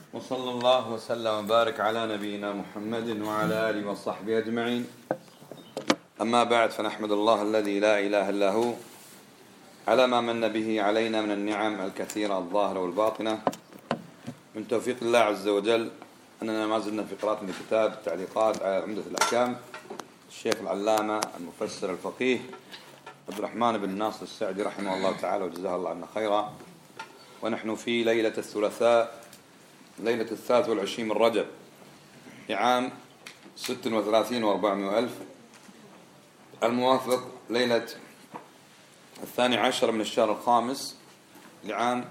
وصلى الله وسلم وبارك على نبينا محمد وعلى آله وصحبه أجمعين. أما بعد، فنحمد الله الذي لا إله إلا هو على ما من به علينا من النعم الكثيرة الظاهرة والباطنة. من توفيق الله عز وجل أننا ما زلنا في قراءة كتاب التعليقات على عمدة الأحكام الشيخ العلامة المفسر الفقيه عبد الرحمن بن ناصر السعدي رحمه الله تعالى وجزاه الله عنا خيرا. ونحن في ليلة الثلاثاء، ليلة 23 من رجب لعام 36 و400 ألف، الموافق ليلة 12 من الشهر الخامس لعام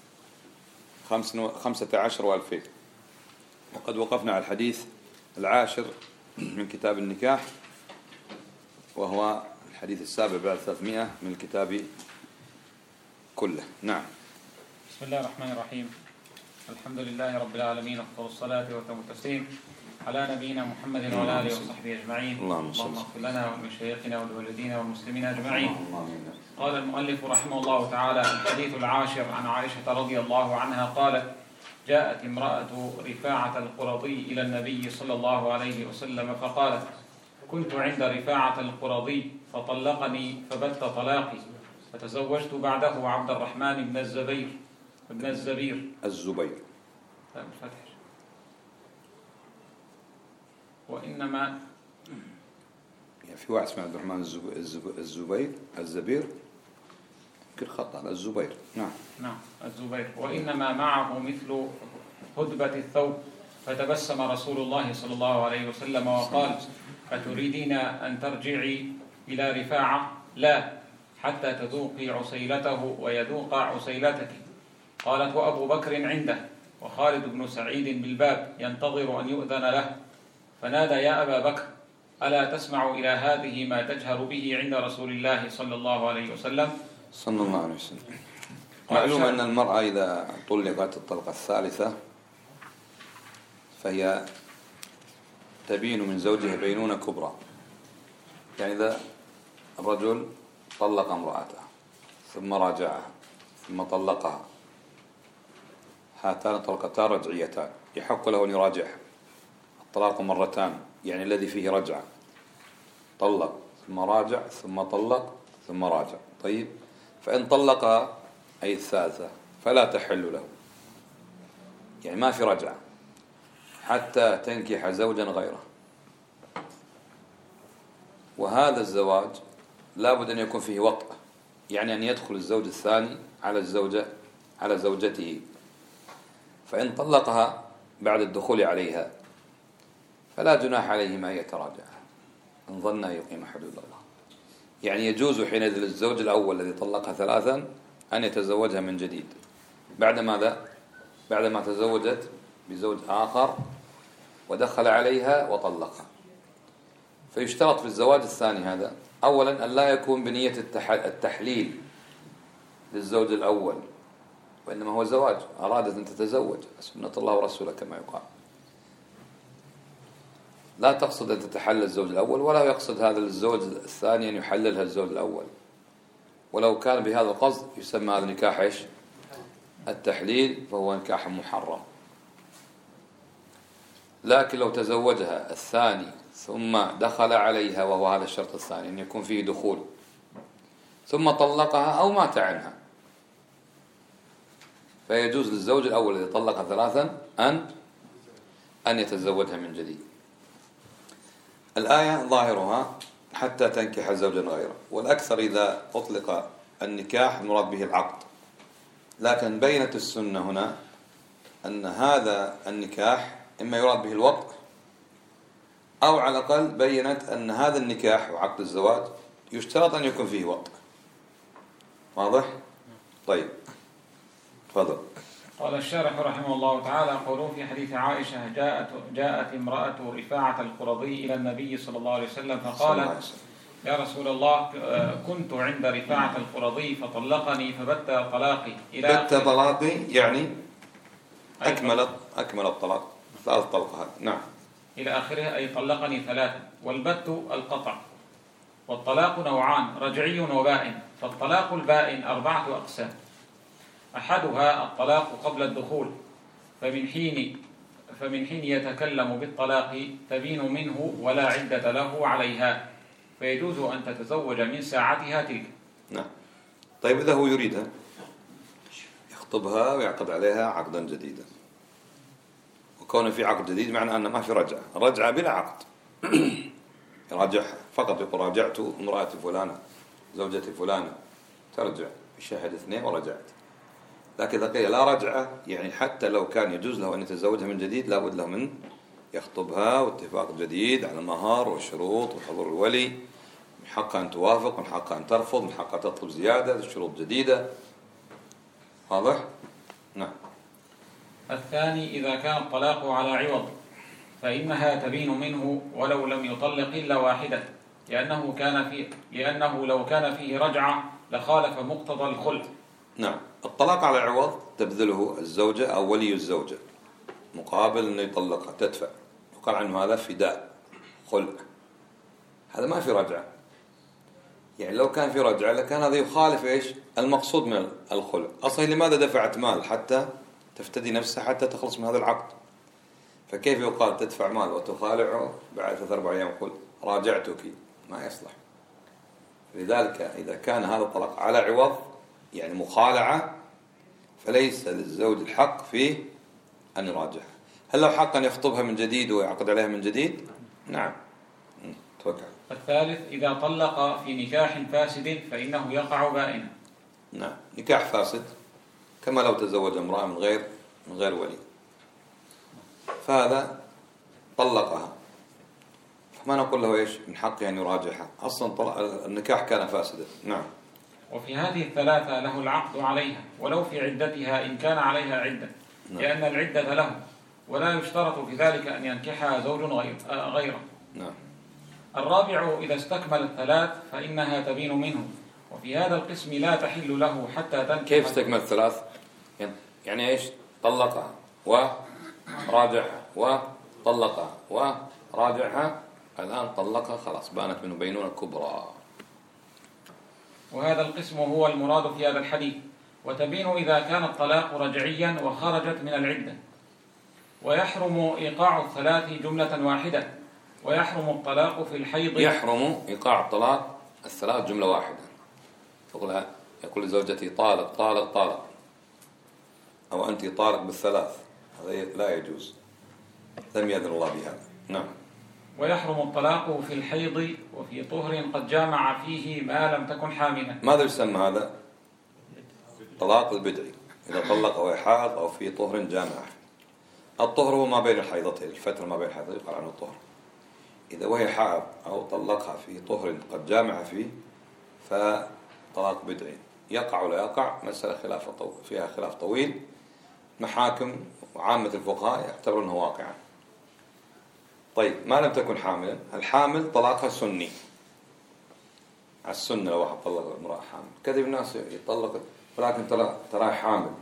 15 و2000. وقد وقفنا على الحديث العاشر من كتاب النكاح، وهو الحديث السابع بعد 300 من الكتاب كله. نعم. بسم الله الرحمن الرحيم. الحمد لله رب العالمين، وأفضل الصلاة وأتم التسليم على نبينا محمد وعلى آله وصحبه أجمعين. اللهم اغفر لنا ولمشايخنا ولوالدينا والمسلمين أجمعين. قال المؤلف رحمه الله تعالى: الحديث العاشر عن عائشة رضي الله عنها قالت: جاءت امرأة رفاعة القرظي إلى النبي صلى الله عليه وسلم فقالت: كنت عند رفاعة القرظي فطلقني فبت طلاقي، فتزوجت بعده عبد الرحمن بن الزبير وإنما يعني في واحد اسمه عبد الرحمن الزبير يمكن خط على الزبير. نعم الزبير. وإنما معه مثل هدبة الثوب، فتبسم رسول الله صلى الله عليه وسلم وقال: أتريدين أن ترجعي إلى رفاعة؟ لا، حتى تذوقي عسيلته ويذوق عسيلتك. قالت: وأبو بكر عنده، وخالد بن سعيد بالباب ينتظر أن يؤذن له، فنادى: يا أبا بكر، ألا تسمع إلى هذه ما تجهر به عند رسول الله صلى الله عليه وسلم؟ صلى الله عليه وسلم. معلوم أن المرأة إذا طلقت الطلقة الثالثة فهي تبين من زوجها بينونة كبرى. يعني إذا الرجل طلق امرأته ثم راجعها ثم طلقها، هاتان طلقتان رجعيتان، يحق له أن يراجعها. الطلاق مرتان، يعني الذي فيه رجعة، طلق ثم راجع ثم طلق ثم راجع. طيب، فإن طلق أي الثالثة فلا تحل له، يعني ما في رجعة حتى تنكح زوجا غيره. وهذا الزواج لا بد أن يكون فيه وطأة، يعني أن يدخل الزوج الثاني على زوجته. فإن طلقها بعد الدخول عليها فلا جناح عليهما أن يتراجعا إن ظن أن يقيم حدود الله. يعني يجوز حينئذ للزوج الأول الذي طلقها ثلاثا أن يتزوجها من جديد بعد ماذا؟ بعدما تزوجت بزوج آخر ودخل عليها وطلقها. فيشترط في الزواج الثاني هذا أولا أن لا يكون بنية التحليل للزوج الأول، وإنما هو زواج، أرادت أن تتزوج، سنة الله ورسوله كما يقال. لا تقصد أن تتحلل الزوج الأول، ولا يقصد هذا الزوج الثاني أن يحللها الزوج الأول. ولو كان بهذا القصد يسمى هذا نكاح إيش؟ التحليل، فهو نكاح محرم. لكن لو تزوجها الثاني ثم دخل عليها، وهو هذا الشرط الثاني أن يكون فيه دخول، ثم طلقها أو مات عنها، فيجوز للزوج الأول الذي طلقها ثلاثا أن يتزوجها من جديد. الآية ظاهرها حتى تنكح زوجا غيره، والأكثر إذا أطلق النكاح المراد به العقد. لكن بينت السنة هنا أن هذا النكاح إما يراد به الوطء، أو على الأقل بينت أن هذا النكاح وعقد الزواج يشترط أن يكون فيه وطء. واضح؟ طيب، تفضل. قال الشارح رحمه الله تعالى: قوله في حديث عائشة: جاءت امرأة رفاعة القرظي إلى النبي صلى الله عليه وسلم فقالت: يا رسول الله، كنت عند رفاعة القرظي فطلقني فبت طلاقي. بت طلاقي يعني أكمل الطلاق، 3 طلقات. نعم. إلى آخره، أي طلقني 3. والبت القطع. والطلاق نوعان: رجعي وبائن. فالطلاق البائن 4 أقسام: أحدها الطلاق قبل الدخول، فمن حين يتكلم بالطلاق تبين منه ولا عدة له عليها، فيجوز أن تتزوج من ساعتها تلك. نعم. طيب إذا هو يريدها يخطبها ويعقد عليها عقدا جديدا، وكون في عقد جديد معنى أن ما في رجعة بلا عقد. يراجعها فقط، يقول راجعت امرأتي فلانة زوجتي فلانة، ترجع بشاهد 2 ورجعت. لكن إذا قيل لا رجعة، يعني حتى لو كان يجوز له أن يتزوجها من جديد لابد له من يخطبها واتفاق جديد على المهر والشروط وحضور الولي، من حقها أن توافق، من حقها أن ترفض، من حقها تطلب زيادة شروط جديدة. واضح؟ نعم. الثاني إذا كان الطلاق على عوض فإنها تبين منه ولو لم يطلق إلا واحدة، لأنه لو كان فيه رجعة لخالف مقتضى الخلع. نعم. الطلاق على عوض تبذله الزوجة أو ولي الزوجة مقابل أنه يطلقها، تدفع، يقال عنه هذا فداء خلع. هذا ما في رجعة، يعني لو كان في رجعة لكان هذا يخالف إيش المقصود من الخلع. أصلا لماذا دفعت مال؟ حتى تفتدي نفسها، حتى تخلص من هذا العقد. فكيف يقال تدفع مال وتخالعه بعد 3-4 أيام قل راجعتك؟ ما يصلح. لذلك إذا كان هذا الطلاق على عوض يعني مخالعة، فليس للزوج الحق في أن يراجعها. هل له حق أن يخطبها من جديد ويعقد عليها من جديد؟ نعم. توقع. الثالث إذا طلق في نكاح فاسد فإنه يقع بائنا. نعم. نكاح فاسد كما لو تزوج امرأة من غير ولي، فهذا طلقها، فما نقول له إيش من حقه أن يراجعها، أصلا النكاح كان فاسدا. نعم. وفي هذه الثلاثة له العقد عليها ولو في عدتها إن كان عليها عدة. نعم. لأن العدة له، ولا يشترط في ذلك أن ينكحها زوج غيره. نعم. الرابع إذا استكمل الثلاث فإنها تبين منه، وفي هذا القسم لا تحل له حتى تنكح. كيف استكمل الثلاث؟ يعني إيش؟ طلقها وراجعها وطلقها وراجعها، الآن طلقها خلاص بانت منه بينونة كبرى. وهذا القسم هو المراد في هذا الحديث. وتبين إذا كان الطلاق رجعيا وخرجت من العدة. ويحرم إيقاع الثلاث جملة واحدة، ويحرم الطلاق في الحيض. يحرم إيقاع الطلاق الثلاث جملة واحدة. يقول لزوجتي طالق طالق طالق، أو أنت طالق بالثلاث، هذا لا يجوز، لم يأذن الله بهذا. نعم. ويحرم الطلاق في الحيض وفي طهر قد جامع فيه ما لم تكن حاملا. ماذا يسمى هذا؟ طلاق البدعي، إذا طلق وهي حائض أو في طهر جامع. الطهر هو ما بين الحيضتين، الفترة ما بين الحيضتين يقال عنه الطهر. إذا وهي حائض أو طلقها في طهر قد جامع فيه فطلاق بدعي. يقع ولا يقع مسألة فيها خلاف طويل. محاكم وعامة الفقهاء يعتبرونه واقعا. طيب ما لم تكن حاملا، الحامل طلاقها سني، على السنة. لو واحد طلق امرأة حامل، كذب الناس يطلق، ولكن ترى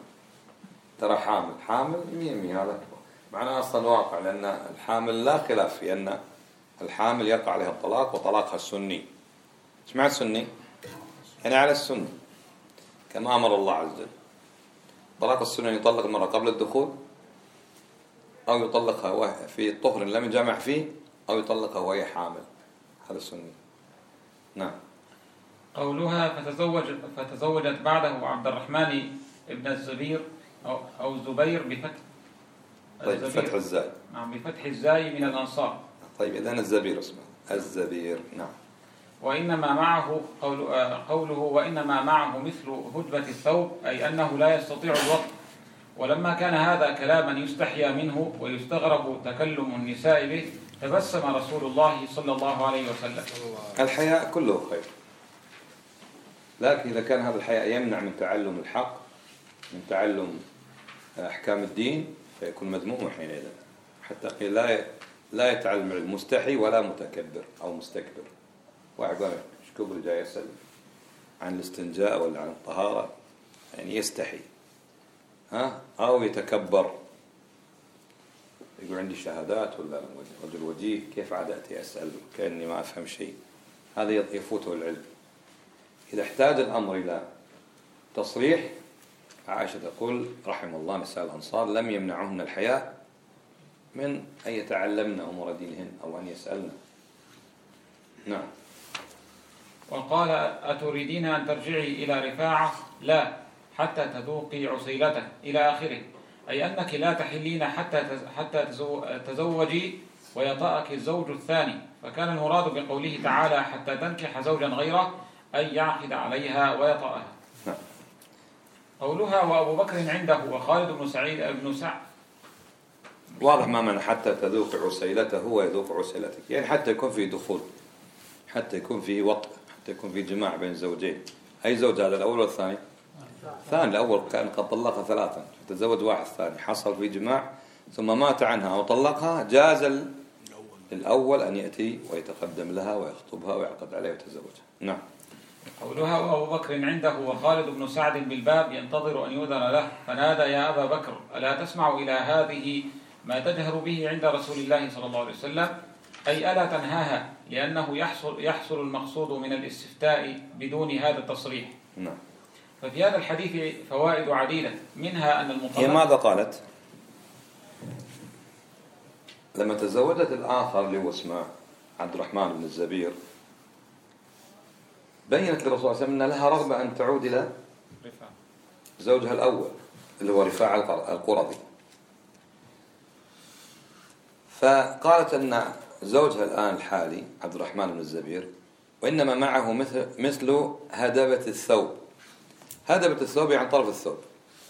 حامل 100%. هذا معناه أصلا واقع، لأن الحامل لا خلاف في أن الحامل يقع عليها الطلاق وطلاقها السني. ايش معنى السني؟ يعني على السنة كما أمر الله عز وجل. طلاق السنة يطلق المرأة قبل الدخول، أو يطلقها في طهر لم يجامع فيه، أو يطلقها وهي حامل. هذا السني. نعم. قولها فتزوجت بعده عبد الرحمن ابن الزبير أو الزبير بفتح. طيب فتح الزاي. نعم بفتح الزاي من الأنصار. طيب إذن الزبير اسمه الزبير. نعم. وإنما معه قوله وإنما معه مثل هجبة الثوب، أي أنه لا يستطيع الوقت. ولما كان هذا كلاما يستحيا منه ويستغرب تكلم النساء به، تبسم رسول الله صلى الله عليه وسلم. الحياء كله خير، لكن إذا كان هذا الحياء يمنع من تعلم الحق، من تعلم أحكام الدين، فيكون مذموم حينئذ. حتى لا يتعلم المستحي ولا متكبر أو مستكبر. واحد قال ايش كبر جاي يسأل عن الاستنجاء ولا عن الطهارة، يعني يستحي أو يتكبر، يقول عندي شهادات ولا رجل وجيه، كيف عاد أتي أسأل كأني ما أفهم شيء. هذا يفوته العلم. إذا احتاج الأمر إلى تصريح عائشة تقول رحم الله نساء الأنصار لم يمنعهن الحياء من أن يتعلمن أمور دينهن أو أن يسألن. نعم. وقال أتريدين أن ترجعي إلى رفاعة؟ لا، حتى تذوقي عسيلته إلى آخره، أي أنك لا تحلين حتى تزوجي ويطأك الزوج الثاني. فكان المراد بقوله تعالى حتى تنكح زوجا غيره أي يعقد عليها ويطأها. قولها وأبو بكر عنده وخالد بن سعد واضح ما معنى حتى تذوق عسيلته ويذوق عسيلتك، يعني حتى يكون في دخول، حتى يكون في وطء، حتى يكون في جماع بين زوجين. أي زوج هذا، الأول والثاني؟ الثاني. الأول كان قد طلقها ثلاثا، تزوج واحد ثاني، حصل في جماع ثم مات عنها أو طلقها، جاز الأول أن يأتي ويتقدم لها ويخطبها ويعقد عليها ويتزوجها. نعم. قولها وأبو بكر عنده وخالد بن سعد بالباب ينتظر أن يؤذن له فنادى يا أبا بكر ألا تسمع إلى هذه ما تجهر به عند رسول الله صلى الله عليه وسلم، أي ألا تنهاها، لأنه يحصل المقصود من الاستفتاء بدون هذا التصريح. نعم. ففي هذا الحديث فوائد عديدة، منها أن المطلق هي ماذا قالت لما تزوجت الآخر اللي هو اسمه عبد الرحمن بن الزبير؟ بينت للرسول صلى الله عليه وسلم أن لها رغبة أن تعود إلى زوجها الأول اللي هو رفاعة القرظي، فقالت أن زوجها الآن الحالي عبد الرحمن بن الزبير وإنما معه مثل هدبة الثوب. هدبة الثوب يعني طرف الثوب،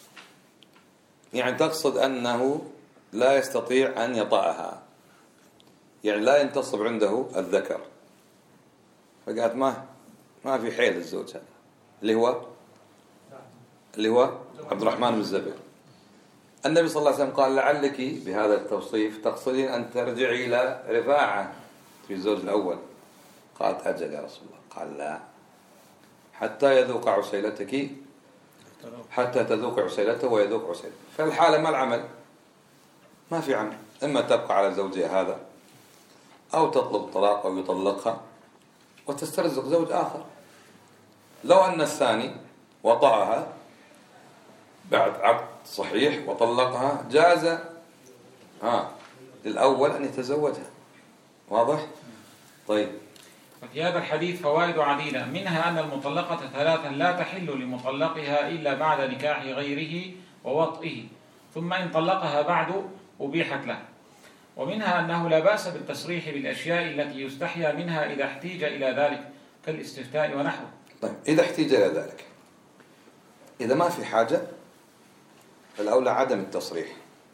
يعني تقصد أنه لا يستطيع أن يطأها، يعني لا ينتصب عنده الذكر. فقالت ما في حيل الزوج هذا اللي هو عبد الرحمن بن الزبير. النبي صلى الله عليه وسلم قال لعلك بهذا التوصيف تقصدين أن ترجعي إلى رفاعة في الزوج الأول. قالت أجل يا رسول الله. قال لا، حتى يذوق عسيلتك، حتى تذوق عسيلته ويذوق عسيلته. فالحالة ما العمل؟ ما في عمل، إما تبقى على زوجها هذا أو تطلب الطلاق أو يطلقها وتسترزق زوج آخر. لو أن الثاني وطأها بعد عقد صحيح وطلقها جاز للأول أن يتزوجها. واضح؟ طيب. في هذا الحديث فوائد عديدة، منها أن المطلقة ثلاثا لا تحل لمطلقها إلا بعد نكاح غيره ووطئه، ثم إن طلقها بعد أبيحت له. ومنها أنه لا بأس بالتصريح بالأشياء التي يستحيا منها إذا احتيج إلى ذلك كالاستفتاء ونحوه. طيب، إذا احتيج إلى ذلك، إذا ما في حاجة فالأولى عدم التصريح،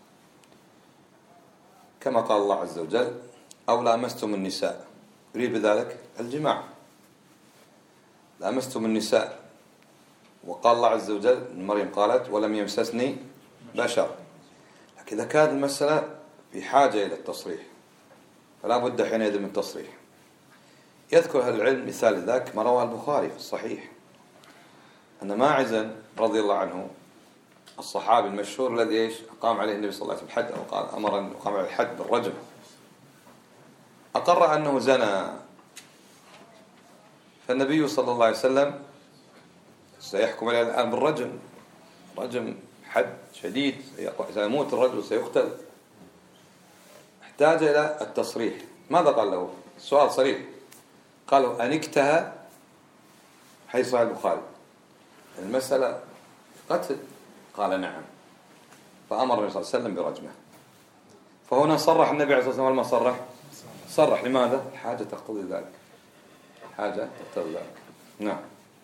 كما قال الله عز وجل أو لامستم النساء، يريد بذلك الجماع. لامستم النساء، وقال الله عز وجل مريم قالت ولم يمسسني بشر. لكن إذا كانت المسألة في حاجة إلى التصريح فلا بد حينئذ من التصريح. يذكر أهل العلم مثال ذاك ما رواه البخاري في الصحيح أن ماعزا رضي الله عنه الصحابي المشهور الذي أقام عليه النبي صلى الله عليه وسلم الحد، أو قال أمر أن يقام عليه الحد بالرجم، أقر أنه زنى. فالنبي صلى الله عليه وسلم سيحكم عليه الآن بالرجم، رجم حد شديد، سيموت الرجل سيقتل. احتاج إلى التصريح. ماذا قال له؟ السؤال صريح، قالوا أنكتها، حيث صحيح البخاري المسألة قتل، قال نعم، فأمر النبي صلى الله عليه وسلم برجمه. فهنا صرح النبي عليه الصلاة والسلام، ما صرح لماذا؟ حاجة تقتضي ذلك، حاجة تقتضي ذلك. نعم.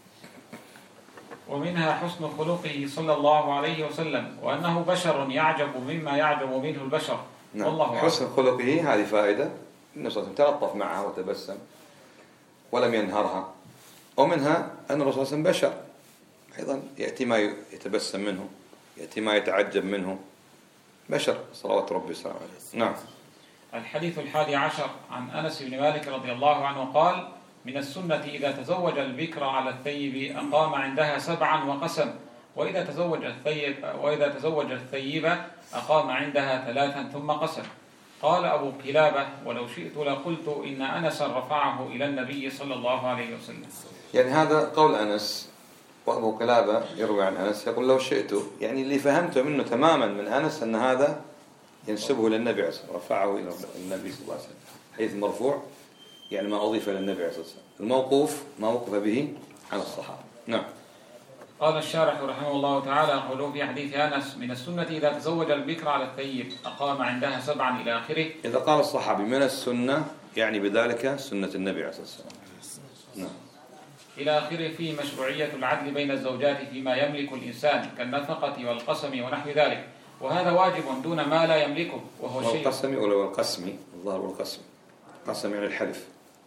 ومنها حسن خلقه صلى الله عليه وسلم، وأنه بشر يعجب مما يعجب منه البشر. نعم. والله حسن خلقه هذه فائدة، النبي صلى الله عليه وسلم تلطف معها وتبسم ولم ينهرها. ومنها أن الرسول صلى الله عليه وسلم بشر أيضا، يأتي ما يتبسم منه، يأتي ما يتعجب منه، بشر صلوات ربي وسلامه عليه. نعم. الحديث 11 عن أنس بن مالك رضي الله عنه قال: من السنة إذا تزوج البكر على الثيب أقام عندها 7 وقسم، وإذا تزوج الثيب أقام عندها 3 ثم قسم. قال أبو قلابة: ولو شئت لقلت إن أنسا رفعه إلى النبي صلى الله عليه وسلم. يعني هذا قول أنس، وأبو قلابة يروي عن أنس يقول لو شئت، يعني اللي فهمته منه تماما من أنس أن هذا ينسبه للنبي عليه الصلاة والسلام، رفعه إلى النبي صلى الله عليه وسلم، حيث مرفوع يعني ما أضيف للنبي عليه الصلاة والسلام، الموقوف ما وقف به عن الصحابة. نعم. قال الشارح رحمه الله تعالى: قوله في حديث أنس: من السنة إذا تزوج البكر على الثيب أقام عندها 7 إلى آخره. إذا قال الصحابي من السنة يعني بذلك سنة النبي عليه الصلاة والسلام. نعم. إلى آخره فيه مشروعية العدل بين الزوجات فيما يملك الإنسان كالنفقة والقسم ونحو ذلك، وهذا واجب دون ما لا يملكه، وهو شيء. والقسم ولا والقسم، الظاهر والقسم، قسم يعني الحلف،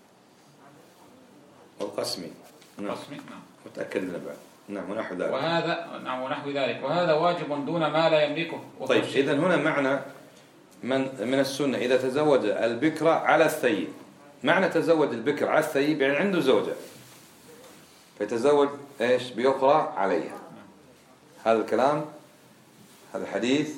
والقسم. نعم. متأكد لنا بعد. نعم ونحو ذلك. ونحو ذلك، وهذا واجب دون ما لا يملكه. طيب إذن هنا معنى من السنة إذا تزوج البكر على الثيب، معنى تزوج البكر على الثيب يعني عنده زوجة فيتزوج إيش بأخرى عليها. هذا الكلام، هذا الحديث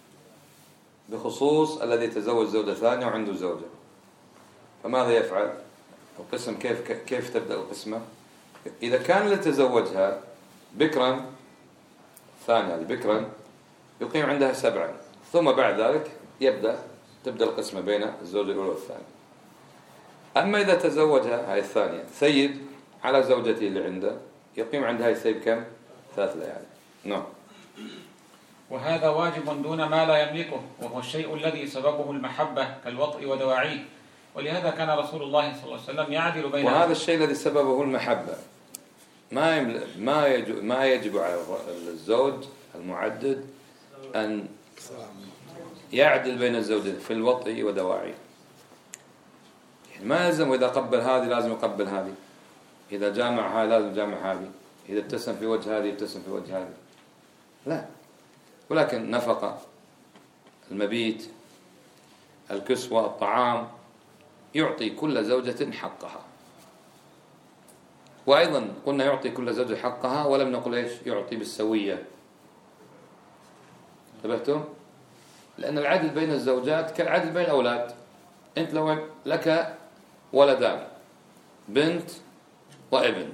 بخصوص الذي تزوج زوجة ثانية وعنده زوجة، فماذا يفعل؟ القسم كيف تبدأ القسمة؟ إذا كان اللي تزوجها بكرا ثانية بكرا يقيم عندها 7، ثم بعد ذلك تبدأ القسمة بين الزوجة الأولى والثانية. أما إذا تزوجها هاي الثانية ثيب على زوجته اللي عنده يقيم عندها الثيب كم؟ 3 ليالي. نعم. وهذا واجب دون ما لا يملكه، وهو الشيء الذي سببه المحبة كالوطء ودواعيه، ولهذا كان رسول الله صلى الله عليه وسلم يعدل بين. وهذا الشيء الذي سببه المحبة ما يجب على الزوج المعدد أن يعدل بين الزوجين في الوطء ودواعيه، يعني ما يلزم إذا قبل هذه لازم يقبل هذه، إذا جامع هذه لازم يجامع هذه، إذا ابتسم في وجه هذه يبتسم في وجه هذه، لا. ولكن نفقة، المبيت، الكسوة، الطعام، يعطي كل زوجة حقها. وأيضا قلنا يعطي كل زوجة حقها ولم نقل إيش يعطي بالسوية. انتبهتم؟ لأن العدل بين الزوجات كالعدل بين الأولاد. أنت لو لك ولدان، بنت وابن،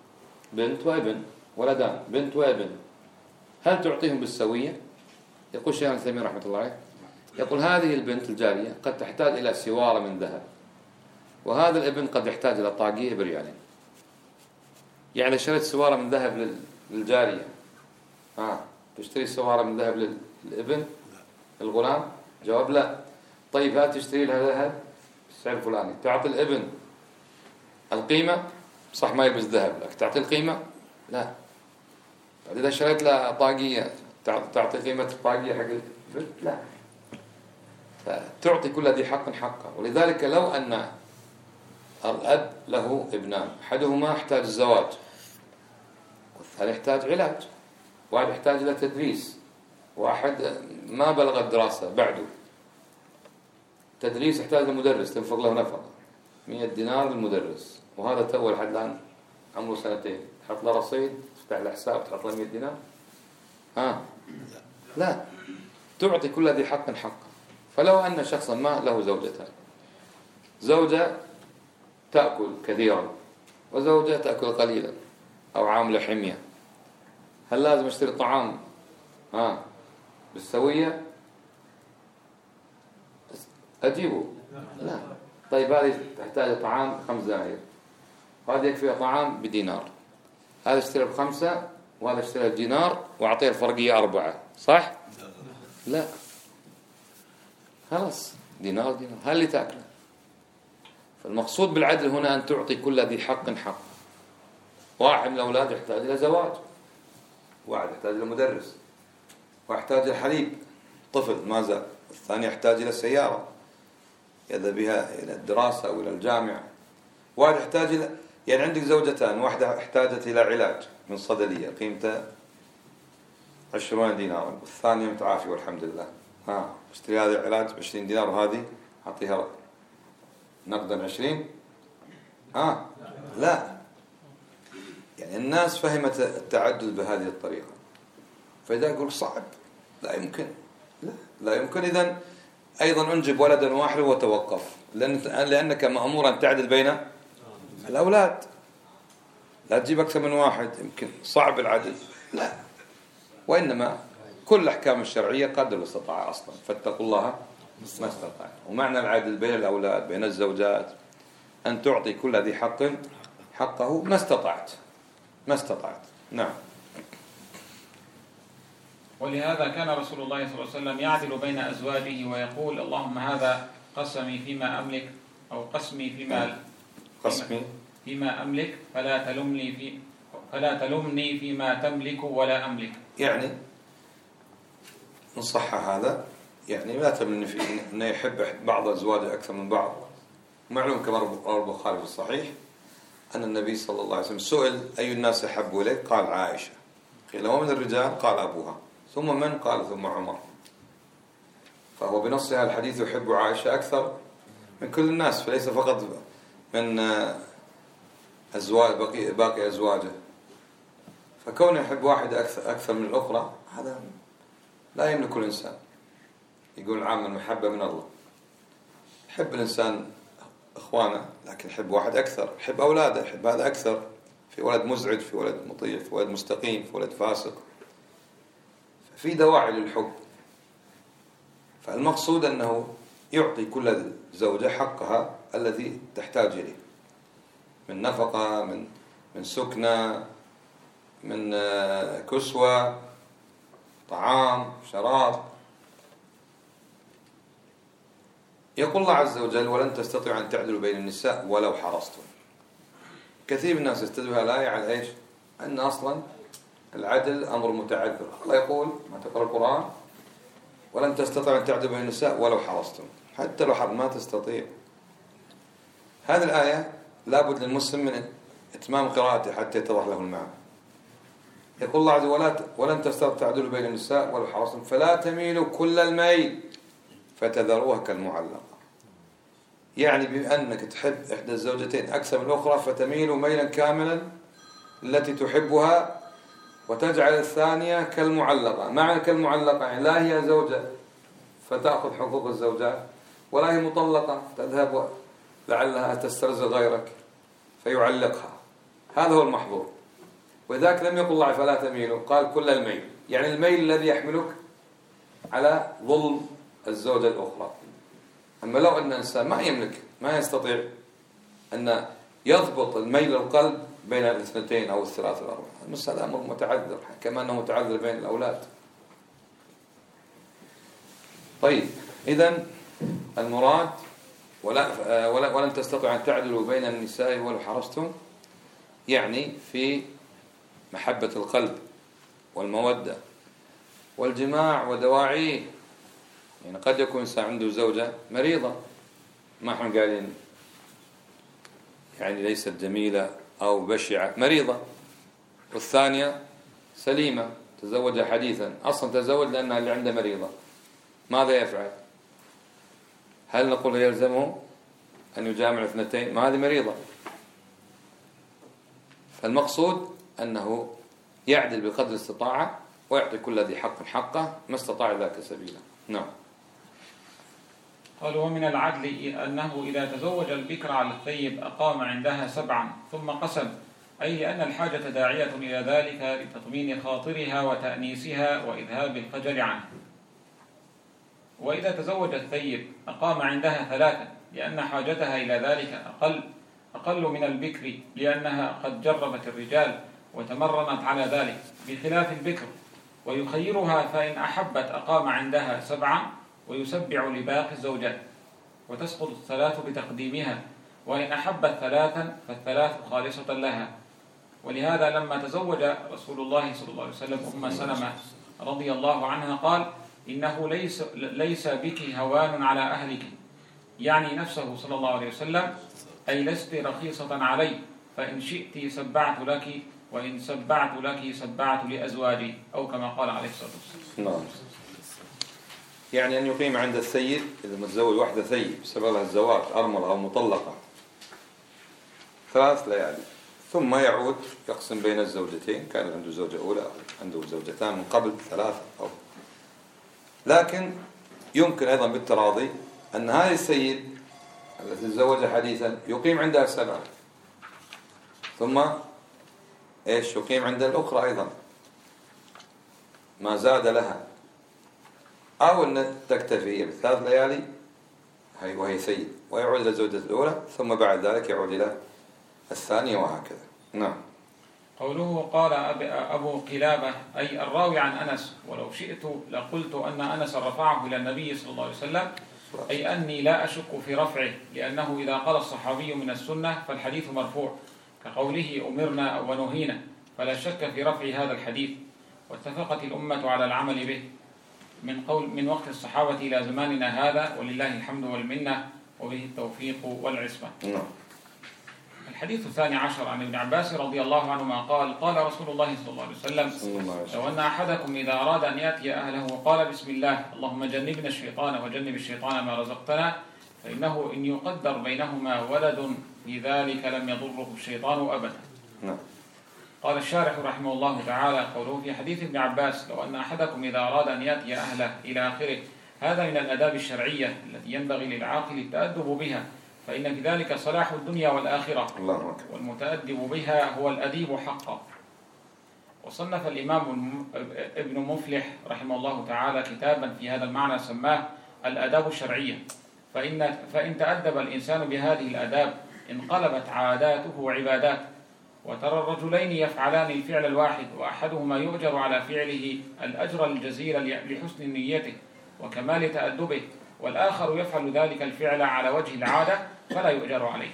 ولدان بنت وابن، هل تعطيهم بالسوية؟ يقول الشيخ العثيمين رحمة الله عليه، يقول هذه البنت الجارية قد تحتاج إلى سوارة من ذهب، وهذا الابن قد يحتاج إلى طاقية بريالين. يعني شريت سوارة من ذهب للجارية، تشتري سوارة من ذهب للابن الغلام؟ جواب لا. طيب هات تشتري لها ذهب بالسعر الفلاني، تعطي الابن القيمة، صح ما يلبس ذهب لك تعطي القيمة؟ لا. إذا شريت له طاقية تعطي قيمة الطاقية حق البنت؟ لا. فتعطي كل ذي حق حقه. ولذلك لو أن الأب له ابنان، أحدهما يحتاج الزواج والثاني يحتاج علاج، واحد يحتاج إلى تدريس، واحد ما بلغ الدراسة بعده، تدريس يحتاج لمدرس تنفق له نفقة 100 دينار للمدرس، وهذا تو لحد الآن عمره 2 سنين، تحط له رصيد، تفتح له حساب، تحط له 100 دينار؟ لا. تعطي كل ذي حق حقه. فلو أن شخصا ما له زوجتان، زوجة تأكل كثيرا وزوجة تأكل قليلا أو عاملة حمية، هل لازم اشتري الطعام بالسوية؟ أجيبه؟ لا. طيب هذه تحتاج طعام 5 دنانير، وهذا يكفي طعام بدينار، هذا اشتري ب5 وهذا اشتري بدينار وأعطيه الفرقية 4، صح؟ لا. خلاص دينار هل اللي تأكله؟ فالمقصود بالعدل هنا أن تعطي كل ذي حق حق. واحد من الأولاد يحتاج إلى زواج، واحد يحتاج إلى مدرس، واحد يحتاج إلى حليب طفل ما زال، الثاني يحتاج إلى سيارة يذهب بها إلى الدراسة أو إلى الجامعة، واحد يحتاج إلى، يعني عندك زوجتان، واحدة احتاجت إلى علاج من صيدلية قيمته 20 دينارا، والثانية متعافي والحمد لله، اشتري هذا العلاج ب20 دينار وهذه أعطيها نقدا 20. لا. يعني الناس فهمت التعدد بهذه الطريقة، فإذا يقول صعب لا يمكن، لا يمكن، إذن أيضا أنجب ولدا واحدا وتوقف، لأنك مأمورا تعدل بين الأولاد. لا تجيب أكثر من واحد، يمكن صعب العدل، لا، وإنما كل الأحكام الشرعية قدر الاستطاعة أصلا، فاتقوا الله ما استطعت. ومعنى العدل بين الأولاد بين الزوجات أن تعطي كل ذي حق حقه ما استطعت. نعم. ولهذا كان رسول الله صلى الله عليه وسلم يعدل بين أزواجه ويقول: اللهم هذا قسمي فيما أملك، أو قسمي فيما أملك، فلا تلمني فيما تملك ولا أملك. يعني نصح هذا، يعني لا تمني في أنه يحب بعض أزواجه أكثر من بعض. معلوم كما روى البخاري في الصحيح أن النبي صلى الله عليه وسلم سئل أي الناس أحب إليك؟ قال عائشة. قيل ومن الرجال؟ قال أبوها. ثم من؟ قال ثم عمر. فهو بنص هذا الحديث يحب عائشة أكثر من كل الناس، فليس فقط من باقي أزواجه. فكونه يحب واحدة أكثر من الأخرى هذا لا يملك الإنسان. يقول عام المحبة من الله. يحب الإنسان إخوانه، لكن يحب واحد أكثر، يحب أولاده، يحب هذا أكثر. في ولد مزعج، في ولد مطيع، في ولد مستقيم، في ولد فاسق. في دواعي للحب. فالمقصود أنه يعطي كل زوجة حقها الذي تحتاج إليه من نفقة، من سكنة، من كسوة، طعام، شراب. يقول الله عز وجل: ولن تستطيعوا أن تعدلوا بين النساء ولو حرصتم. كثير من الناس يستدلوا الآية على إيش؟ أن أصلا العدل أمر متعذر. الله يقول ما تقرأ القرآن: ولن تستطيعوا أن تعدلوا بين النساء ولو حرصتم. حتى لو ما تستطيع. هذه الآية لابد للمسلم من إتمام قراءته حتى يتضح له المعنى. يقول الله عز وجل: ولن تستطيعوا تعدلوا بين النساء ولو حرصتم فلا تميلوا كل الميل فتذروها كالمعلقة. يعني بأنك تحب إحدى الزوجتين أكثر من الأخرى فتميل ميلا كاملا التي تحبها وتجعل الثانية كالمعلقة. معنى كالمعلقة يعني لا هي زوجة فتأخذ حقوق الزوجات، ولا هي مطلقة تذهب لعلها تسترزق غيرك فيعلقها. هذا هو المحظور. وذاك لم يقل الله فلا تميلوا، قال كل الميل، يعني الميل الذي يحملك على ظلم الزوجة الأخرى. أما لو أن الإنسان ما يملك، ما يستطيع أن يضبط الميل القلب بين الاثنتين أو الثلاث والأربعة، المسألة أمر متعذر كما أنه متعذر بين الأولاد. طيب، إذن المراد ولن تستطيعوا أن تعدلوا بين النساء ولو حرصتم، يعني في محبة القلب والمودة والجماع ودواعيه. يعني قد يكون إنسان عنده زوجة مريضة، ما احنا قايلين يعني ليست جميلة أو بشعة، مريضة، والثانية سليمة تزوجها حديثا، أصلا تزوج لأنها اللي عنده مريضة. ماذا يفعل؟ هل نقول يلزمه أن يجامع الاثنتين؟ ما هذه مريضة. فالمقصود أنه يعدل بقدر الاستطاعة ويعطي كل ذي حق حقه ما استطاع ذاك سبيلا. نعم. قال: ومن العدل أنه إذا تزوج البكر على الثيب أقام عندها 7 ثم قسم، أي لأن الحاجة داعية إلى ذلك لتطمين خاطرها وتأنيسها وإذهاب الخجل عنه. وإذا تزوج الثيب أقام عندها 3 لأن حاجتها إلى ذلك أقل من البكر، لأنها قد جربت الرجال وتمرنت على ذلك، بخلاف البكر. ويخيرها فإن أحبت أقام عندها 7 ويسبع لباقي الزوجات، وتسقط 3 بتقديمها، وإن أحبت 3 فال3 خالصة لها. ولهذا لما تزوج رسول الله صلى الله عليه وسلم أم سلمة رضي الله عنها قال: إنه ليس بك هوان على أهلك، يعني نفسه صلى الله عليه وسلم، أي لست رخيصة علي، فإن شئت سبعت لك، وإن سبعت لك سبعت لأزواجي، أو كما قال عليه الصلاة والسلام. نعم. يعني أن يقيم عند السيد إذا متزوج واحدة ثيب سبب لها الزواج، أرملة أو مطلقة، 3 ليالي، ثم يعود يقسم بين الزوجتين، كان عنده زوجة أولى أو عنده زوجتان من قبل 3 أو. لكن يمكن أيضا بالتراضي أن هذه السيد التي تزوج حديثا يقيم عندها 7 ثم إيش يقيم عند الأخرى أيضا ما زاد لها، أو أن تكتفي ب3 ليالي وهي سيد، ويعود إلى الزوجة الأولى، ثم بعد ذلك يعود إلى الثانية، وهكذا. نعم. قوله قال أبو قلابة أي الراوي عن أنس، ولو شئت لقلت أن أنس رفعه إلى النبي صلى الله عليه وسلم، أي أني لا أشك في رفعه، لأنه إذا قال الصحابي من السنة فالحديث مرفوع، كقوله أمرنا ونهينا، فلا شك في رفع هذا الحديث. واتفقت الأمة على العمل به من وقت الصحابة إلى زماننا هذا، ولله الحمد والمنة، وبه التوفيق والعصمة. الحديث 12 عن ابن عباس رضي الله عنهما قال قال رسول الله صلى الله عليه وسلم: لو أن أحدكم إذا أراد أن يأتي أهله قال بسم الله اللهم جنبنا الشيطان وجنب الشيطان ما رزقتنا، فإنه إن يقدر بينهما ولد في ذلك لم يضره الشيطان أبدا. قال الشارح رحمه الله تعالى: قوله في حديث ابن عباس لو أن أحدكم إذا أراد أن يأتي أهله إلى آخره، هذا من الآداب الشرعية التي ينبغي للعاقل التأدب بها، فإن في ذلك صلاح الدنيا والآخرة، والمتأدب بها هو الأديب حقا. وصنف الإمام ابن مفلح رحمه الله تعالى كتابا في هذا المعنى سماه الآداب الشرعية، فإن تأدب الإنسان بهذه الآداب انقلبت عاداته عبادات. وترى الرجلين يفعلان الفعل الواحد، وأحدهما يؤجر على فعله الأجر الجزيل لحسن نيته وكمال تأدبه، والآخر يفعل ذلك الفعل على وجه العادة فلا يؤجر عليه.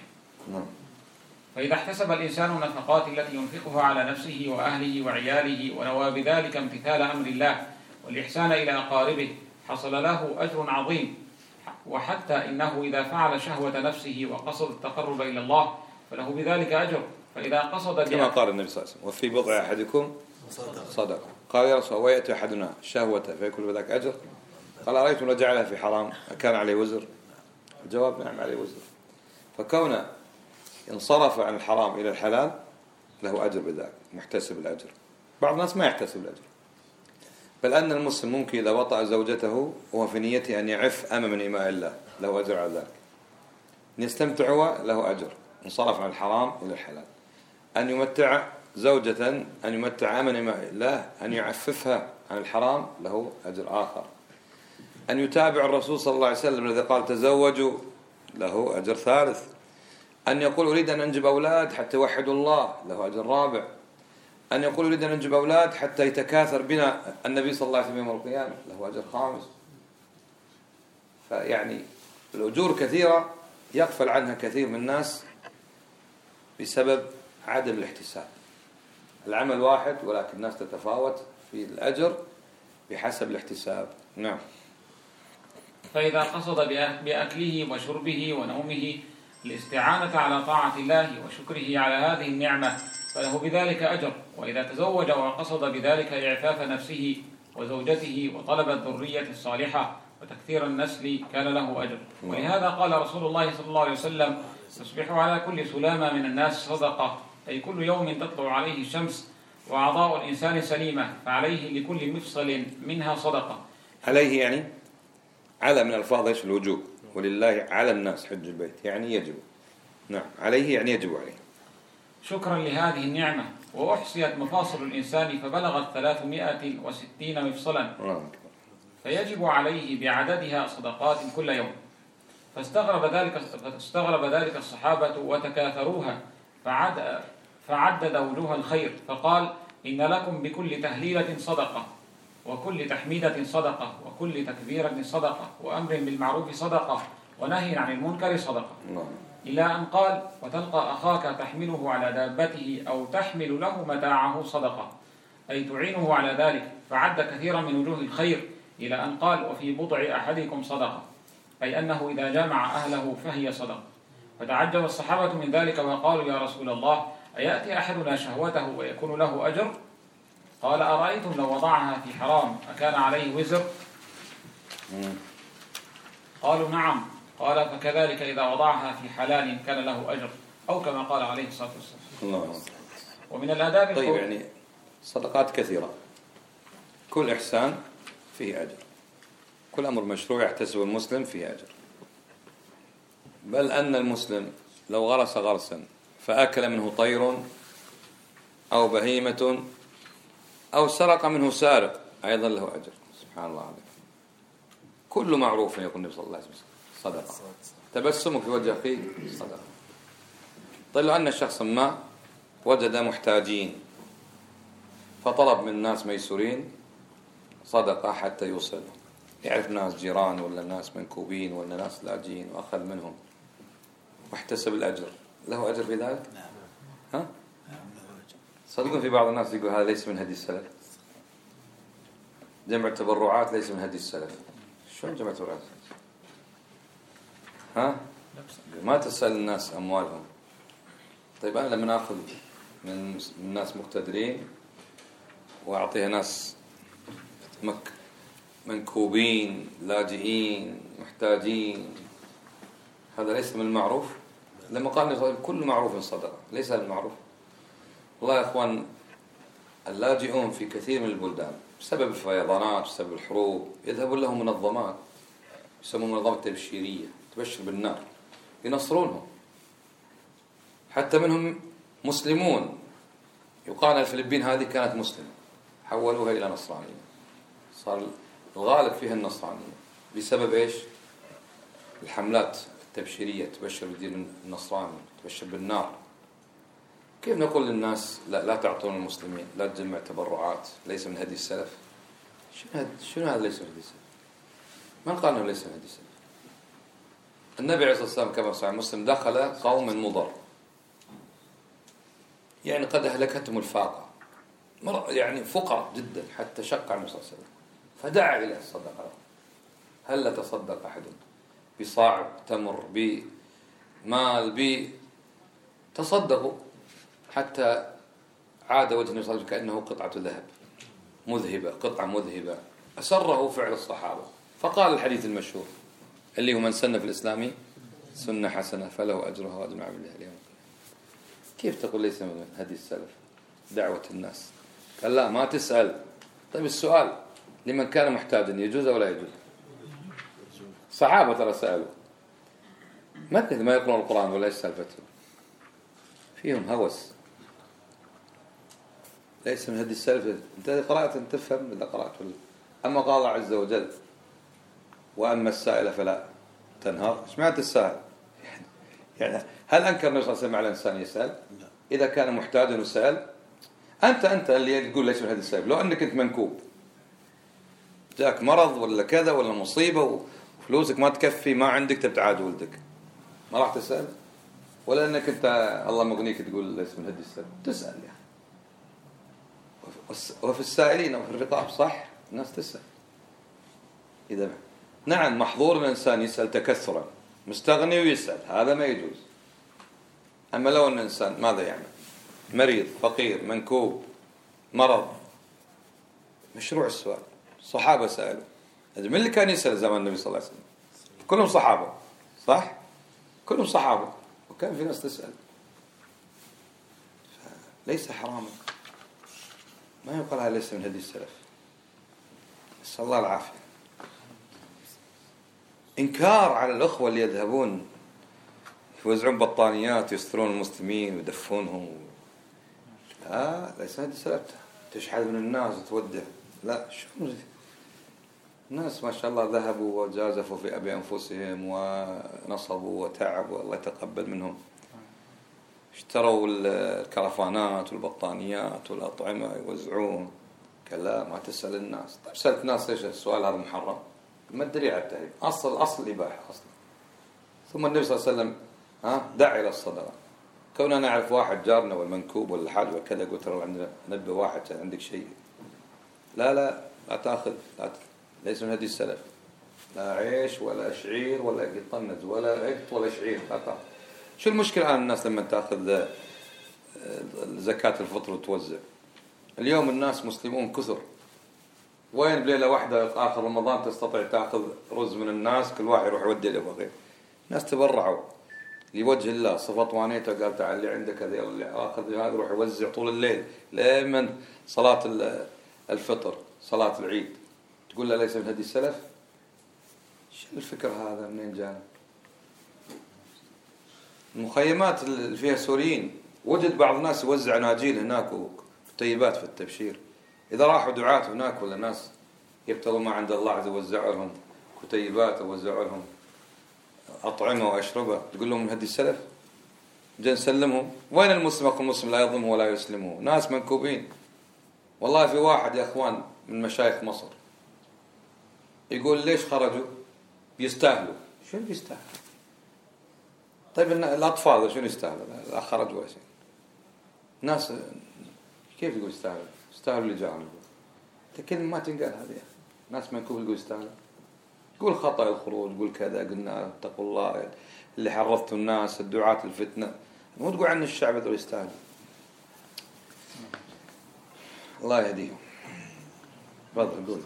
فإذا احتسب الإنسان نفقات التي ينفقها على نفسه وأهله وعياله، ونوى بذلك امتثال أمر الله والإحسان إلى أقاربه، حصل له أجر عظيم. وحتى إنه إذا فعل شهوة نفسه وقصد التقرب إلى الله فله بذلك أجر. فإذا قصد كما قال النبي صلى الله عليه وسلم: وفي بضع أحدكم صدقة. قال: يا رسول الله، ويأتي أحدنا شهوة فيكون بذلك أجر؟ قال: أرأيتم لو جعلها في حرام أكان عليه وزر؟ الجواب: نعم عليه وزر. فكون انصرف عن الحرام إلى الحلال له أجر بذلك، محتسب الأجر. بعض الناس ما يحتسب الأجر، بل أن المسلم ممكن إذا وطأ زوجته وهو في نيته أن يعف أمام من إماء الله له أجر على ذلك. أن يستمتع له أجر، انصرف عن الحرام إلى الحلال. أن يمتع زوجة، أن يمتع أمام إماء الله، أن يعففها عن الحرام له أجر آخر. أن يتابع الرسول صلى الله عليه وسلم الذي قال تزوجوا له أجر ثالث. أن يقول أريد أن أنجب أولاد حتى يوحدوا الله له أجر رابع. أن يقول أريد أن أنجب أولاد حتى يتكاثر بنا النبي صلى الله عليه وسلم يوم القيامة له أجر خامس. فيعني الأجور كثيرة يغفل عنها كثير من الناس بسبب عدم الاحتساب. العمل واحد ولكن الناس تتفاوت في الأجر بحسب الاحتساب. نعم. فإذا قصد بأكله وشربه ونومه الاستعانة على طاعة الله وشكره على هذه النعمة فله بذلك أجر. وإذا تزوج وقصد بذلك إعفاف نفسه وزوجته وطلب الذرية الصالحة وتكثير النسل كان له أجر. ولهذا قال رسول الله صلى الله عليه وسلم: تصبح على كل سلامة من الناس صدقة، أي كل يوم تطلع عليه الشمس وأعضاء الإنسان سليمة، فعليه لكل مفصل منها صدقة. عليه يعني على من الفاظ ايش الوجوب، ولله على الناس حج البيت يعني يجب. نعم، عليه يعني يجب عليه. شكرا لهذه النعمة. وأحصيت مفاصل الإنسان فبلغت 360 مفصلا، فيجب عليه بعددها صدقات كل يوم. فاستغرب ذلك الصحابة وتكاثروها، فعدد وجوه الخير فقال: إن لكم بكل تهليلة صدقة، وكل تحميدة صدقة، وكل تكبيرة صدقة، وأمر بالمعروف صدقة، ونهي عن المنكر صدقة. إلى أن قال: وتلقى أخاك تحمله على دابته أو تحمل له متاعه صدقة، أي تعينه على ذلك. فعد كثيرا من وجوه الخير إلى أن قال: وفي بضع أحدكم صدقة، أي أنه إذا جامع أهله فهي صدقة. فتعجب الصحابة من ذلك وقالوا: يا رسول الله، أيأتي أحدنا شهوته ويكون له أجر؟ قال: أرأيتم لو وضعها في حرام أكان عليه وزر؟ قالوا: نعم. قال: فكذلك إذا وضعها في حلال كان له أجر، أو كما قال عليه الصلاة والسلام. ومن الآداب طيب، يعني صدقات كثيرة، كل إحسان فيه أجر، كل أمر مشروع يحتسب المسلم فيه أجر. بل أن المسلم لو غرس غرسا فأكل منه طير أو بهيمة أو سرق منه سارق أيضا له أجر. سبحان الله عليك. كل معروف يقول النبي صلى الله عليه وسلم صدقة. تبسمك في وجه أخيك صدقة. طيب لو أن شخص ما وجد محتاجين فطلب من الناس ميسورين صدقة حتى يوصل، يعرف ناس جيران ولا ناس منكوبين ولا ناس لاجئين وأخذ منهم واحتسب الأجر، له أجر في ذلك؟ نعم. ها؟ نعم له أجر. صدقون في بعض الناس يقول هذا ليس من هدي السلف، جمع التبرعات ليس من هدي السلف. شلون جمع التبرعات؟ ها؟ ما تسأل الناس أموالهم. طيب أنا لما نأخذ من ناس مقتدرين وأعطيها ناس منكوبين لاجئين محتاجين، هذا ليس من المعروف؟ لما قال كل معروف صدقة، ليس هذا المعروف؟ والله يا أخوان اللاجئون في كثير من البلدان بسبب الفيضانات بسبب الحروب يذهبون لهم منظمات يسمون منظمات تبشيرية تبشر بالنار، ينصرونهم، حتى منهم مسلمون. يقال الفلبين هذه كانت مسلمة حولوها إلى نصرانية، صار الغالب فيها النصرانية بسبب إيش؟ الحملات التبشيرية تبشر بالدين النصراني تبشر بالنار. كيف نقول للناس لا تعطون المسلمين، لا تجمع تبرعات، ليس من هدي السلف؟ شنو هذا ليس من هدي السلف؟ من قال انه ليس من هدي السلف؟ النبي عليه الصلاة والسلام كما صحيح مسلم دخل قوم مضر، يعني قد أهلكتهم الفاقة، يعني فقراء جدا حتى شق على النبي صلى الله عليه وسلم فدعا إلى الصدقة. هل تصدق أحد بصاع تمر بمال تصدقوا حتى عاد وجه النبي صلى الله عليه وسلم كأنه قطعة ذهب مذهبة، قطعة مذهبة. أسره فعل الصحابة، فقال الحديث المشهور اللي هو من سن في الإسلام سنة حسنة فله أجرها وأجر عمله اليوم. كيف تقول ليس من هدي السلف دعوة الناس؟ قال لا ما تسأل. طيب السؤال لمن كان محتاجا يجوز ولا يجوز؟ صحابة ترى سألوا مثل ما يقرأون القرآن ولا يسالفتهم، فيهم هوس. ليس من هدي السلف. انت قرأت انت تفهم إذا قرأت ولا. أما قال الله عز وجل وأما السائل فلا تنهر. ايش معنى السائل؟ يعني هل أنكر النبي صلى الله عليه وسلم على الإنسان يسأل إذا كان محتاجا وسأل؟ أنت اللي تقول ليس من هدي السلف. لو أنك أنت منكوب جاك مرض ولا كذا ولا مصيبة وفلوسك ما تكفي ما عندك تبتعاد ولدك، ما راح تسأل؟ ولا أنك أنت الله مغنيك تقول ليس من هدي السلف؟ تسأل يعني. وفي السائلين وفي الرقاب صح الناس تسأل. إذا نعم محظور الإنسان يسأل تكثرا، مستغني ويسأل، هذا ما يجوز. أما لو أن الإنسان ماذا يعمل؟ مريض فقير منكوب مرض، مشروع السؤال. صحابة سألوا. من اللي كان يسأل زمان النبي صلى الله عليه وسلم؟ كلهم صحابة صح؟ كلهم صحابة وكان في ناس تسأل. ليس حراما، ما يقال هذا ليس من هدي السلف. نسأل الله العافية. إنكار على الأخوة اللي يذهبون يوزعون بطانيات يسترون المسلمين ويدفونهم ليس هدي السلف. تشحذ من الناس وتودع، لا. شو الناس ما شاء الله ذهبوا وجازفوا في بأنفسهم ونصبوا وتعبوا، الله يتقبل منهم. اشتروا الكرفانات والبطانيات والأطعمة يوزعون. كلا ما تسأل الناس. طيب سألت الناس ليش السؤال هذا محرم؟ ما الدليل على التحريم؟ أصل الإباحة أصلا. ثم النبي صلى الله عليه وسلم دعا إلى الصدقة. كوننا نعرف واحد جارنا والمنكوب ولا حاجة وكذا قلت له عندنا نبي واحد عندك شيء، لا تأخذ، ليس من هدي السلف. لا عيش ولا شعير ولا يطنز ولا عقد ولا شعير، لا تأخذ. شو المشكلة الآن الناس لما تأخذ زكاة الفطر وتوزع؟ اليوم الناس مسلمون كثر، وين بليلة واحدة آخر رمضان تستطيع تأخذ رز من الناس كل واحد يروح يودي له فقير؟ الناس تبرعوا لوجه الله. صفت وانيته قال تعال اللي عندك هذا اللي آخذ هذا يروح يوزع طول الليل لمن صلاة الفطر صلاة العيد. تقول له ليس من هدي السلف؟ شو الفكر هذا منين جانا؟ المخيمات اللي فيها سوريين وجد بعض الناس يوزع ناجيل هناك وطيبات في التبشير. إذا راحوا دعاة هناك ولا ناس يبتغوا ما عند الله عز يوزع لهم كتيبات ووزع لهم أطعمة وأشربة، تقول لهم من هدي السلف؟ جن نسلمهم. وين المسلم أخو المسلم لا يظلمه ولا يسلمه؟ ناس منكوبين. والله في واحد يا أخوان من مشايخ مصر يقول ليش خرجوا؟ بيستاهلوا. شنو بيستاهلوا؟ طيب الأطفال شنو يستاهلوا؟ لا خرجوا شيء. ناس كيف يقول يستاهلوا؟ يستاهلوا اللي جاهم. كلمة ما تنقال هذه. ناس منكوب يقول يستاهلوا. يقول خطأ الخروج، يقول كذا، قلنا اتقوا الله اللي حرضتوا الناس الدعاة الفتنة. مو تقول عن الشعب ذو يستاهل. الله يهديهم. تفضل قول.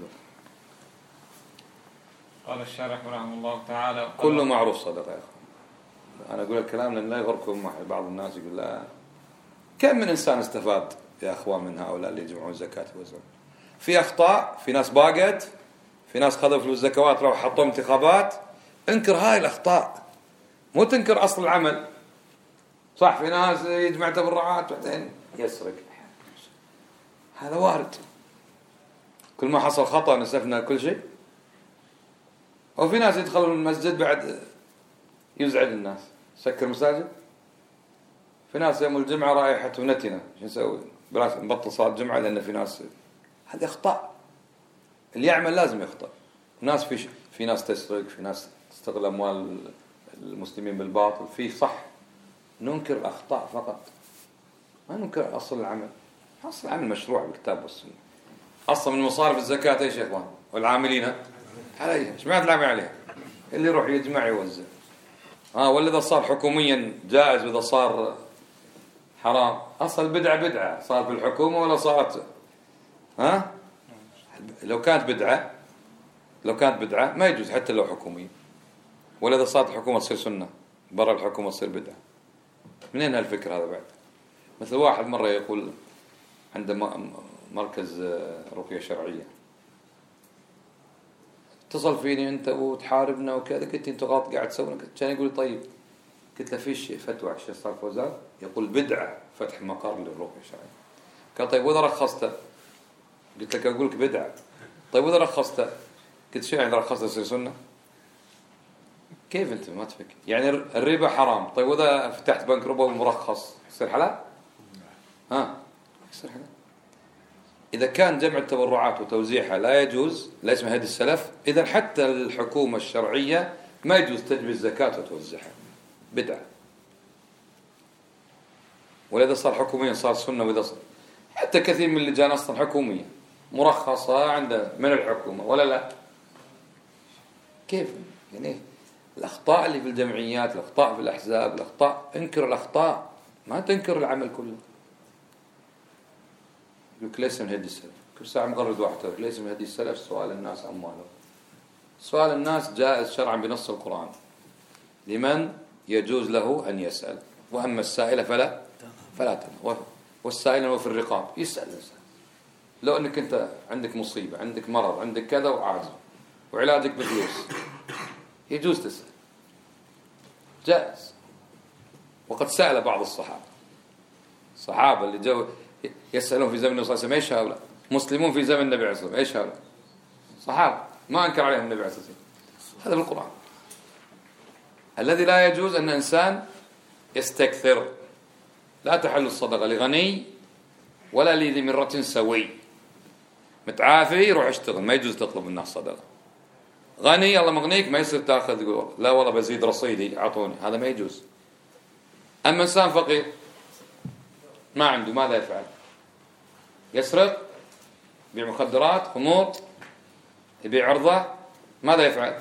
قال الشارح رحمه الله تعالى كله معروف صدقة يا أخوان. أنا أقول الكلام لأن لا يغركم بعض الناس يقول لا. كم من إنسان استفاد يا أخوان من هؤلاء اللي يجمعون الزكاة والزكاة؟ في أخطاء، في ناس باقت، في ناس خذوا فلوس الزكوات راحوا حطوا انتخابات. انكر هاي الأخطاء، مو تنكر أصل العمل. صح في ناس يجمع تبرعات بعدين يسرق، هذا وارد. كل ما حصل خطأ نسفنا كل شيء. وفي ناس يدخلون المسجد بعد يزعج الناس، سكر مساجد. في ناس يوم الجمعة رايحة ونتنا، شو نسوي؟ بلاش نبطل صلاة الجمعة لأن في ناس. هذه أخطاء. اللي يعمل لازم يخطأ. ناس في ناس تسرق، في ناس تستغل أموال المسلمين بالباطل. في صح ننكر الأخطاء فقط، ما ننكر أصل العمل. أصل العمل مشروع بالكتاب والسنة. أصل من مصارف الزكاة إيش يا إخوان؟ والعاملين عليها. إيش معنى العامل عليها؟ اللي يروح يجمع يوزع. ولا إذا صار حكوميا جائز وإذا صار حرام. أصل بدعة صار بالحكومة ولا صارت لو كانت بدعة ما يجوز حتى لو حكومية. ولا إذا صارت الحكومة تصير سنة، برا الحكومة تصير بدعة. منين هالفكر هذا بعد؟ مثل واحد مرة يقول عنده مركز رقية شرعية، اتصل فيني أنت وتحاربنا وكذا. قلت أنت غلط قاعد تسوي. كان يقول طيب. قلت له فيش فتوى على الشيخ صالح فوزان يقول بدعة فتح مقر للرقية الشرعية. قال طيب وإذا رخصته؟ قلت لك أقول لك بدعة. طيب وإذا رخصته؟ قلت شو يعني رخصته يصير سنة؟ كيف أنت ما تفكر؟ يعني الربا حرام. طيب وإذا فتحت بنك ربا مرخص يصير حلال؟ يصير حلال. إذا كان جمع التبرعات وتوزيعها لا يجوز، لا اسمه هدي السلف، إذا حتى الحكومة الشرعية ما يجوز تجبي الزكاة وتوزعها. بدعة. وإذا صار حكوميا صار سنة. وإذا صار حتى كثير من اللجان أصلا حكومية مرخصة عند من الحكومة ولا لا؟ كيف يعني الأخطاء اللي في الجمعيات، الأخطاء في الأحزاب، الأخطاء. انكر الأخطاء، ما تنكر العمل كله. يقولك ليس من هدي السلف. كل ساعة مغرد واحد ليس من هدي السلف سؤال الناس أموالهم. سؤال الناس جائز شرعا بنص القرآن لمن يجوز له أن يسأل. وأما السائل فلا تنهى. والسائل هو في الرقاب يسأل الإنسان. لو أنك أنت عندك مصيبة، عندك مرض، عندك كذا وعاجز وعلاجك بفلوس، يجوز تسأل، جائز. وقد سأل بعض الصحابة اللي جو يسألون في زمن النبي صلى الله عليه وسلم. ايش هؤلاء؟ مسلمون في زمن النبي عليه الصلاة والسلام. ايش هؤلاء؟ صحابة ما أنكر عليهم النبي عليه الصلاة والسلام. هذا بالقرآن. الذي لا يجوز أن إنسان يستكثر. لا تحل الصدقة لغني ولا لذي مرة سوي. متعافي روح اشتغل، ما يجوز تطلب الناس صدقة. غني الله مغنيك ما يصير تأخذ تقول لا والله بزيد رصيدي أعطوني، هذا ما يجوز. أما إنسان فقير ما عنده، ماذا يفعل؟ يسرق، يبيع مخدرات، خمور، يبيع عرضة. ماذا يفعل؟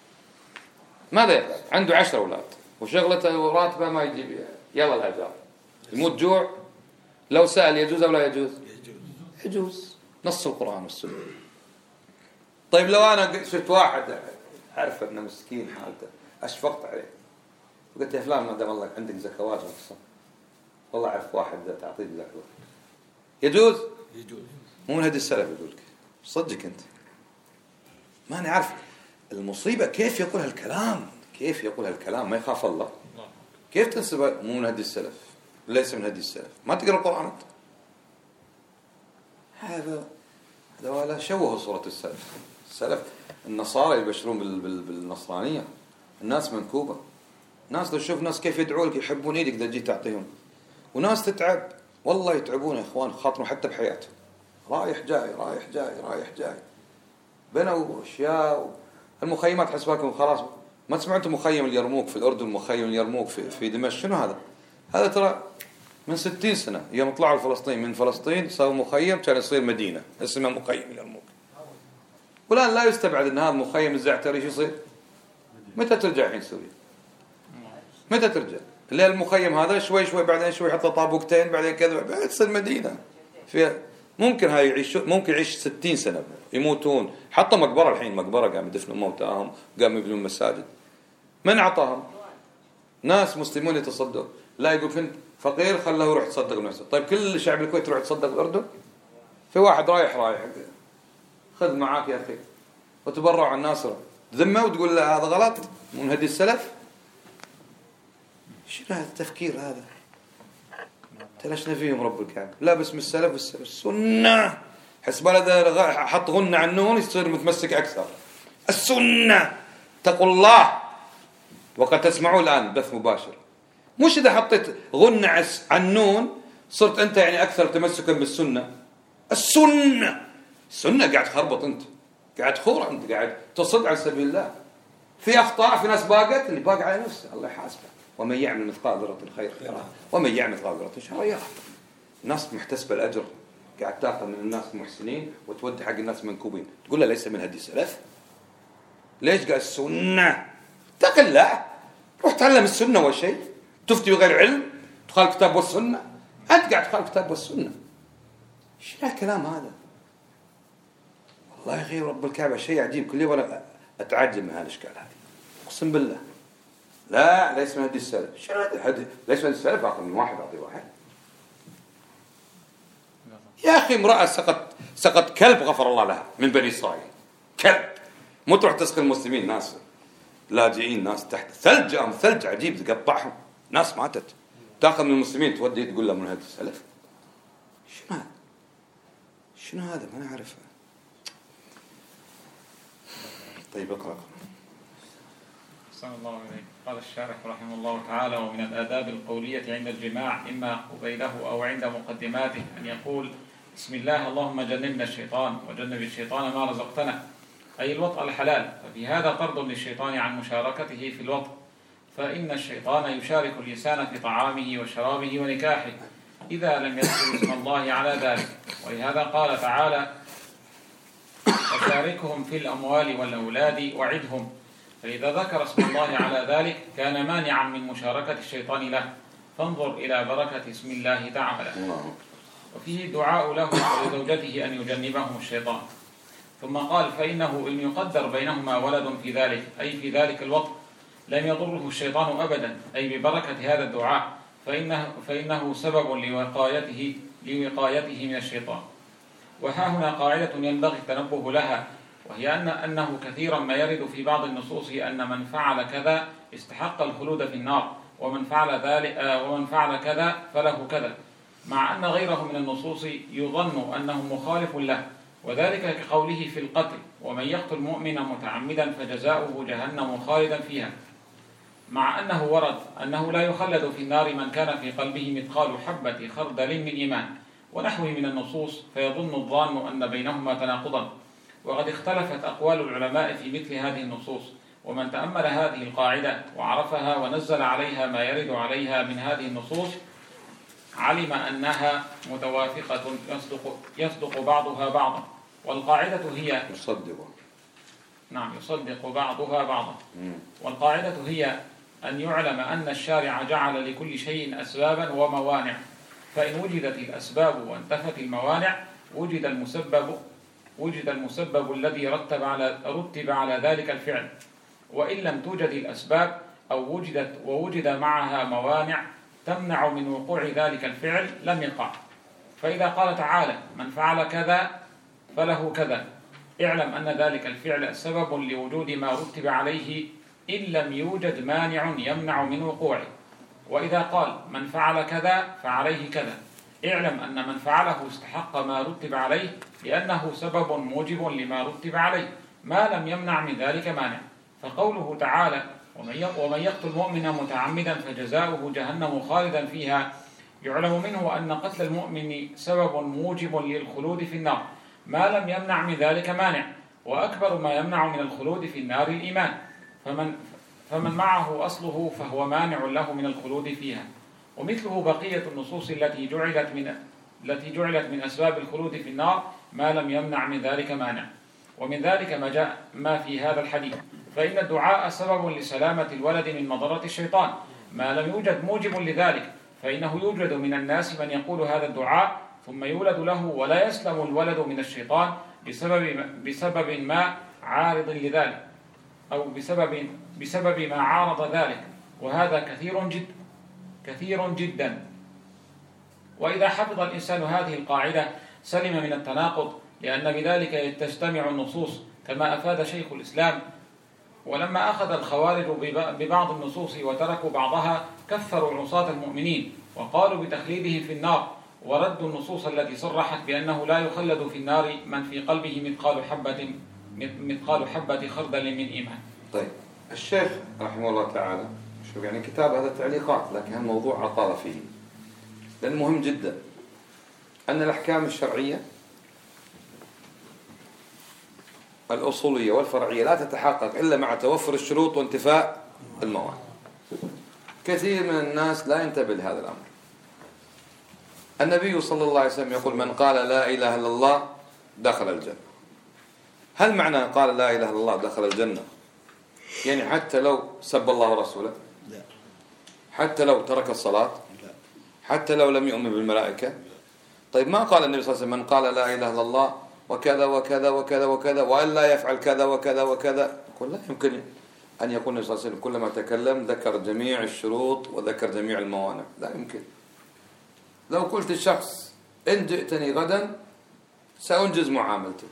عنده 10 أولاد وشغلته وراتبه ما يجيب، يلا الأجار، يموت جوع. لو سأل يجوز أو لا يجوز؟ يجوز، نص القرآن والسنة. طيب لو أنا شفت واحد أعرف أنه مسكين حالته، أشفقت عليه وقلت يا فلان ما دام الله عندك زكوات وتصل، والله أعرف واحد تعطيه زكوات، يجوز؟ مو من هدي السلف يقولك صدق أنت ما نعرف المصيبة. كيف يقول هالكلام؟ ما يخاف الله. كيف تنسب مو من هدي السلف؟ ليس من هدي السلف. ما تقرأ القرآن أنت. هذا ولا شوه صورة السلف. النصارى يبشرون بالنصرانية، الناس منكوبة. ناس لو تشوف ناس كيف يدعوا لك يحبون ايدك اذا جيت تعطيهم، وناس تتعب والله يتعبون يا اخوان، خاطروا حتى بحياتهم، رايح جاي بنوا اشياء. المخيمات حسباكم خلاص، ما سمعتوا مخيم اليرموك في الاردن، مخيم اليرموك في دمشق؟ شنو هذا ترى من 60 سنة يوم طلعوا الفلسطين من فلسطين صار مخيم، كان يصير مدينة اسمها مخيم اليرموك. والآن لا يستبعد ان هذا مخيم الزعتري شو يصير؟ متى ترجع الحين سوريا؟ متى ترجع؟ اللي المخيم هذا شوي بعدين شوي يحط طابوقتين بعدين كذا بعدين تصير مدينة فيها. ممكن يعيش 60 سنة يموتون. حطوا مقبرة الحين، مقبرة قام يدفنوا موتاهم، قام يبنون مساجد. من أعطاهم؟ ناس مسلمون يتصدقوا. لا يقول كنت فقير خله يروح يتصدق بنفسه. طيب كل شعب الكويت يروح يتصدق بالأردن؟ في واحد رايح خذ معاك يا أخي وتبرع عن الناس، ذمه وتقول له هذا غلط من هدي السلف؟ شنو هذا التفكير هذا؟ تلاشنا فيهم رب الكعبة. لا باسم السلف السنة. حسب هذا حط غنة عن النون يصير متمسك أكثر. السنة تقول الله. وقد تسمعوا الآن بث مباشر. مش إذا حطيت غنة عن النون صرت أنت يعني أكثر تمسكا بالسنة. السنة قاعد تخربط أنت، قاعد تخور أنت، قاعد تصد عن سبيل الله. في أخطاء، في ناس باقت، اللي باق على نفسه الله يحاسبه. ومن يعمل مثقال ذرة خير يره ومن يعمل مثقال ذرة شر يره. الناس محتسبة الأجر، قاعد تاخذ من الناس المحسنين وتودي حق الناس منكوبين، تقول له ليس من هدي السلف. ليش قال السنة؟ اتق الله، روح تعلم السنة أول شيء. تفتي بغير علم، تخالف الكتاب والسنة. أنت قاعد تخالف الكتاب والسنة. شنو الكلام هذا؟ والله يا أخي رب الكعبة شيء عجيب. كل يوم أنا أتعجب من هالأشكال هذه، أقسم بالله. لا ليس من هدي السلف. شنو هذا؟ ليس من هدي السلف. أعطي من واحد أعطي واحد. يا أخي امرأة سقط كلب غفر الله لها من بني إسرائيل، كلب. مو تروح تسقي المسلمين، ناس لاجئين، ناس تحت ثلج عجيب تقطعهم، ناس ماتت. تاخذ من المسلمين تودي تقول له من هدي السلف. شنو هذا؟ ما نعرفه. طيب اقرأ. أحسن الله إليك. قال الشارح رحمه الله تعالى: ومن الآداب القولية عند الجماع إما قبيله أو عند مقدماته أن يقول: بسم الله اللهم جنبنا الشيطان وجنب الشيطان ما رزقتنا، أي الوطء الحلال. ففي هذا طرد للشيطان عن مشاركته في الوطء، فإن الشيطان يشارك الإنسان في طعامه وشرابه ونكاحه إذا لم يذكر اسم الله على ذلك. ولهذا قال تعالى: وشاركهم في الأموال والأولاد وعدهم. فإذا ذكر اسم الله على ذلك كان مانعا من مشاركة الشيطان له، فانظر إلى بركة اسم الله تعالى. وفيه دعاء له ولزوجته أن يجنبهم الشيطان. ثم قال: فإنه إن يقدر بينهما ولد في ذلك، أي في ذلك الوقت، لم يضره الشيطان أبدا، أي ببركة هذا الدعاء، فإنه سبب لوقايته من الشيطان. وها هنا قاعدة ينبغي التنبه لها، وهي أنه كثيرا ما يرد في بعض النصوص أن من فعل كذا استحق الخلود في النار، ومن فعل كذا فله كذا، مع أن غيره من النصوص يظن أنه مخالف له، وذلك كقوله في القتل: ومن يقتل مؤمنا متعمدا فجزاؤه جهنم خالدا فيها، مع أنه ورد أنه لا يخلد في النار من كان في قلبه مثقال حبة خردل من إيمان ونحوه من النصوص، فيظن الظان أن بينهما تناقضا. وقد اختلفت أقوال العلماء في مثل هذه النصوص، ومن تأمل هذه القاعدة وعرفها ونزل عليها ما يرد عليها من هذه النصوص علم أنها متوافقة يصدق بعضها بعضا. والقاعدة هي يصدق بعضها بعضا. والقاعدة هي أن يعلم أن الشارع جعل لكل شيء أسبابا وموانع، فإن وجدت الأسباب وانتفت الموانع وجد المسبب الذي رتب على ذلك الفعل. وإن لم توجد الأسباب أو ووجد معها موانع تمنع من وقوع ذلك الفعل لم يقع. فإذا قال تعالى: من فعل كذا فله كذا، اعلم أن ذلك الفعل سبب لوجود ما رتب عليه إن لم يوجد مانع يمنع من وقوعه. وإذا قال من فعل كذا فعليه كذا، اعلم أن من فعله استحق ما رتب عليه، لأنه سبب موجب لما رتب عليه، ما لم يمنع من ذلك مانع. فقوله تعالى ومن يقتل مؤمنا متعمدا فجزاؤه جهنم خالدا فيها، يعلم منه أن قتل المؤمن سبب موجب للخلود في النار، ما لم يمنع من ذلك مانع. وأكبر ما يمنع من الخلود في النار الإيمان، فمن معه أصله فهو مانع له من الخلود فيها. ومثله بقية النصوص التي جعلت من أسباب الخلود في النار ما لم يمنع من ذلك مانع. ومن ذلك ما في هذا الحديث، فإن الدعاء سبب لسلامة الولد من مضرة الشيطان، ما لم يوجد موجب لذلك، فإنه يوجد من الناس من يقول هذا الدعاء ثم يولد له ولا يسلم الولد من الشيطان بسبب ما عارض لذلك، أو بسبب ما عارض ذلك، وهذا كثير جدا. وإذا حفظ الإنسان هذه القاعدة سلم من التناقض، لأن بذلك تجتمع النصوص كما أفاد شيخ الإسلام. ولما أخذ الخوارج ببعض النصوص وتركوا بعضها كفروا عصاة المؤمنين وقالوا بتخليدهم في النار، وردوا النصوص التي صرحت بأنه لا يخلد في النار من في قلبه مثقال حبة خردل من إيمان. طيب الشيخ رحمه الله تعالى، شوف يعني كتاب هذا تعليقات، لكن الموضوع أطال فيه، لأنه مهم جدا أن الأحكام الشرعية الأصولية والفرعية لا تتحقق إلا مع توفر الشروط وانتفاء الموانع. كثير من الناس لا ينتبه لهذا الأمر. النبي صلى الله عليه وسلم يقول من قال لا إله إلا الله دخل الجنة. هل معنى قال لا إله إلا الله دخل الجنة يعني حتى لو سب الله ورسوله؟ حتى لو ترك الصلاة؟ حتى لو لم يؤمن بالملائكة؟ طيب ما قال النبي صلى الله عليه وسلم من قال لا إله إلا الله وكذا وكذا وكذا وكذا وأن لا يفعل كذا وكذا وكذا؟ يقول لا يمكن أن يقول النبي صلى الله عليه وسلم كلما تكلم ذكر جميع الشروط وذكر جميع الموانع، لا يمكن. لو قلت الشخص إن جئتني غدا سأنجز معاملتك،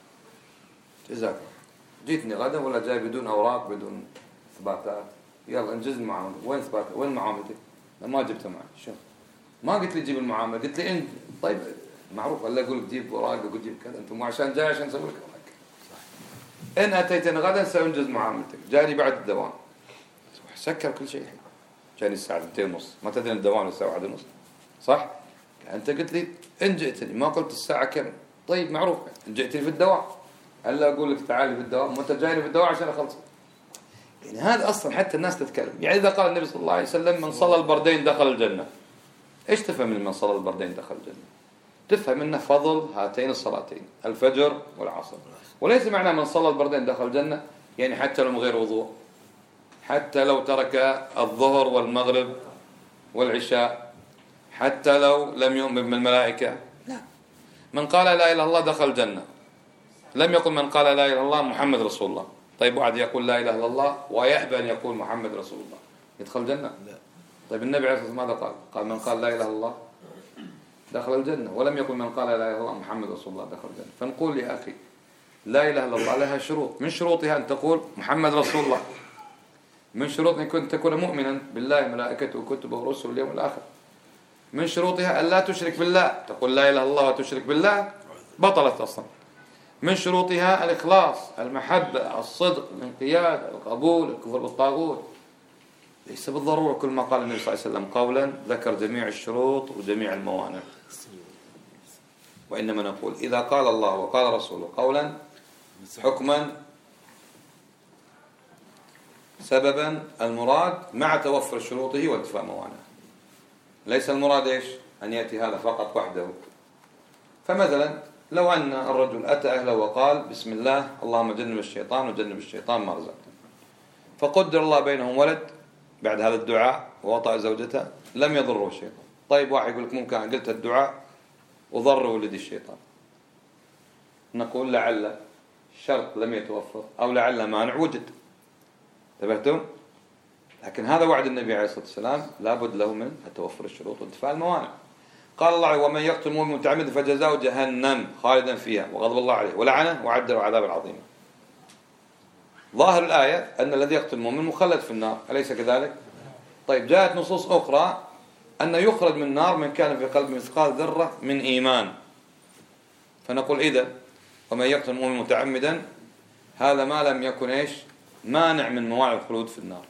جزاك، جيتني غدا ولا جاي بدون أوراق بدون إثباتات، يلا انجز المعاملة، وين إثباتك؟ وين معاملتك؟ ما جبتها معي. شوف ما قلت لي جيب المعاملة، قلت لي انت طيب معروف ولا اقول لك جيب اوراق اقول جيب كذا، انت مو عشان جاي عشان اسوي لك اوراق. ان اتيتني غدا سانجز معاملتك، جاني بعد الدوام سكر كل شيء، جاني الساعه 2:30، ما تدري الدوام الساعه 1:30 صح؟ انت قلت لي ان جئتني، ما قلت الساعه كم. طيب معروف ان جئتني في الدوام، الا اقول لك تعالي في الدوام وانت جايني في الدوام عشان اخلص. يعني هذا اصلا حتى الناس تتكلم. يعني اذا قال النبي صلى الله عليه وسلم من صلى البردين دخل الجنه، ايش تفهم من صلى البردين دخل الجنه؟ تفهم منه فضل هاتين الصلاتين الفجر والعصر، وليس معنى من صلى البردين دخل الجنة يعني حتى لو من غير وضوء، حتى لو ترك الظهر والمغرب والعشاء، حتى لو لم يؤمن بالملائكة، لا. من قال لا إله إلا الله دخل الجنة، لم يقل من قال لا إله إلا الله محمد رسول الله. طيب واحد يقول لا إله إلا الله ويحبى أن يقول محمد رسول الله يدخل الجنة؟ لا. طيب النبي عليه الصلاة والسلام ماذا قال؟ قال من قال لا إله إلا الله دخل الجنة، ولم يقل من قال لا إله إلا الله محمد رسول الله دخل الجنة. فنقول يا أخي لا إله إلا الله لها شروط، من شروطها أن تقول محمد رسول الله، من شروطها أن تكون مؤمنا بالله وملائكته وكتبه ورسله واليوم الآخر، من شروطها أن لا تشرك بالله، تقول لا إله إلا الله وتشرك بالله بطلت أصلا. من شروطها الإخلاص، المحبة، الصدق، الانقياد، القبول، الكفر بالطاغوت. ليس بالضرورة كل ما قال النبي صلى الله عليه وسلم قولا ذكر جميع الشروط وجميع الموانع، وإنما نقول إذا قال الله وقال رسوله قولا حكما سببا، المراد مع توفر شروطه وانتفاء موانعه. ليس المراد إيش؟ أن يأتي هذا فقط وحده. فمثلا لو أن الرجل أتى أهله وقال بسم الله اللهم جنب الشيطان وجنب الشيطان ما رزقتنا، فقدر الله بينهم ولد بعد هذا الدعاء ووطأ زوجته، لم يضره الشيطان. طيب واحد يقول لك ممكن قلت الدعاء وضر ولدي الشيطان، نقول لعل شرط لم يتوفر أو لعل مانع وجد. انتبهتم؟ لكن هذا وعد النبي عليه الصلاة والسلام لابد له من توفر الشروط وانتفاء الموانع. قال الله ومن يقتل مؤمنا متعمدا فجزاؤه جهنم خالدا فيها وغضب الله عليه ولعنه وعد له عذابا عظيما. ظاهر الآية أن الذي يقتل المؤمن مخلد في النار، أليس كذلك؟ طيب جاءت نصوص أخرى أن يخرج من النار من كان في قلب مثقال ذرة من إيمان، فنقول إذا ومن يقتل مؤمنا متعمدا هذا ما لم يكن إيش مانع من موانع الخلود في النار.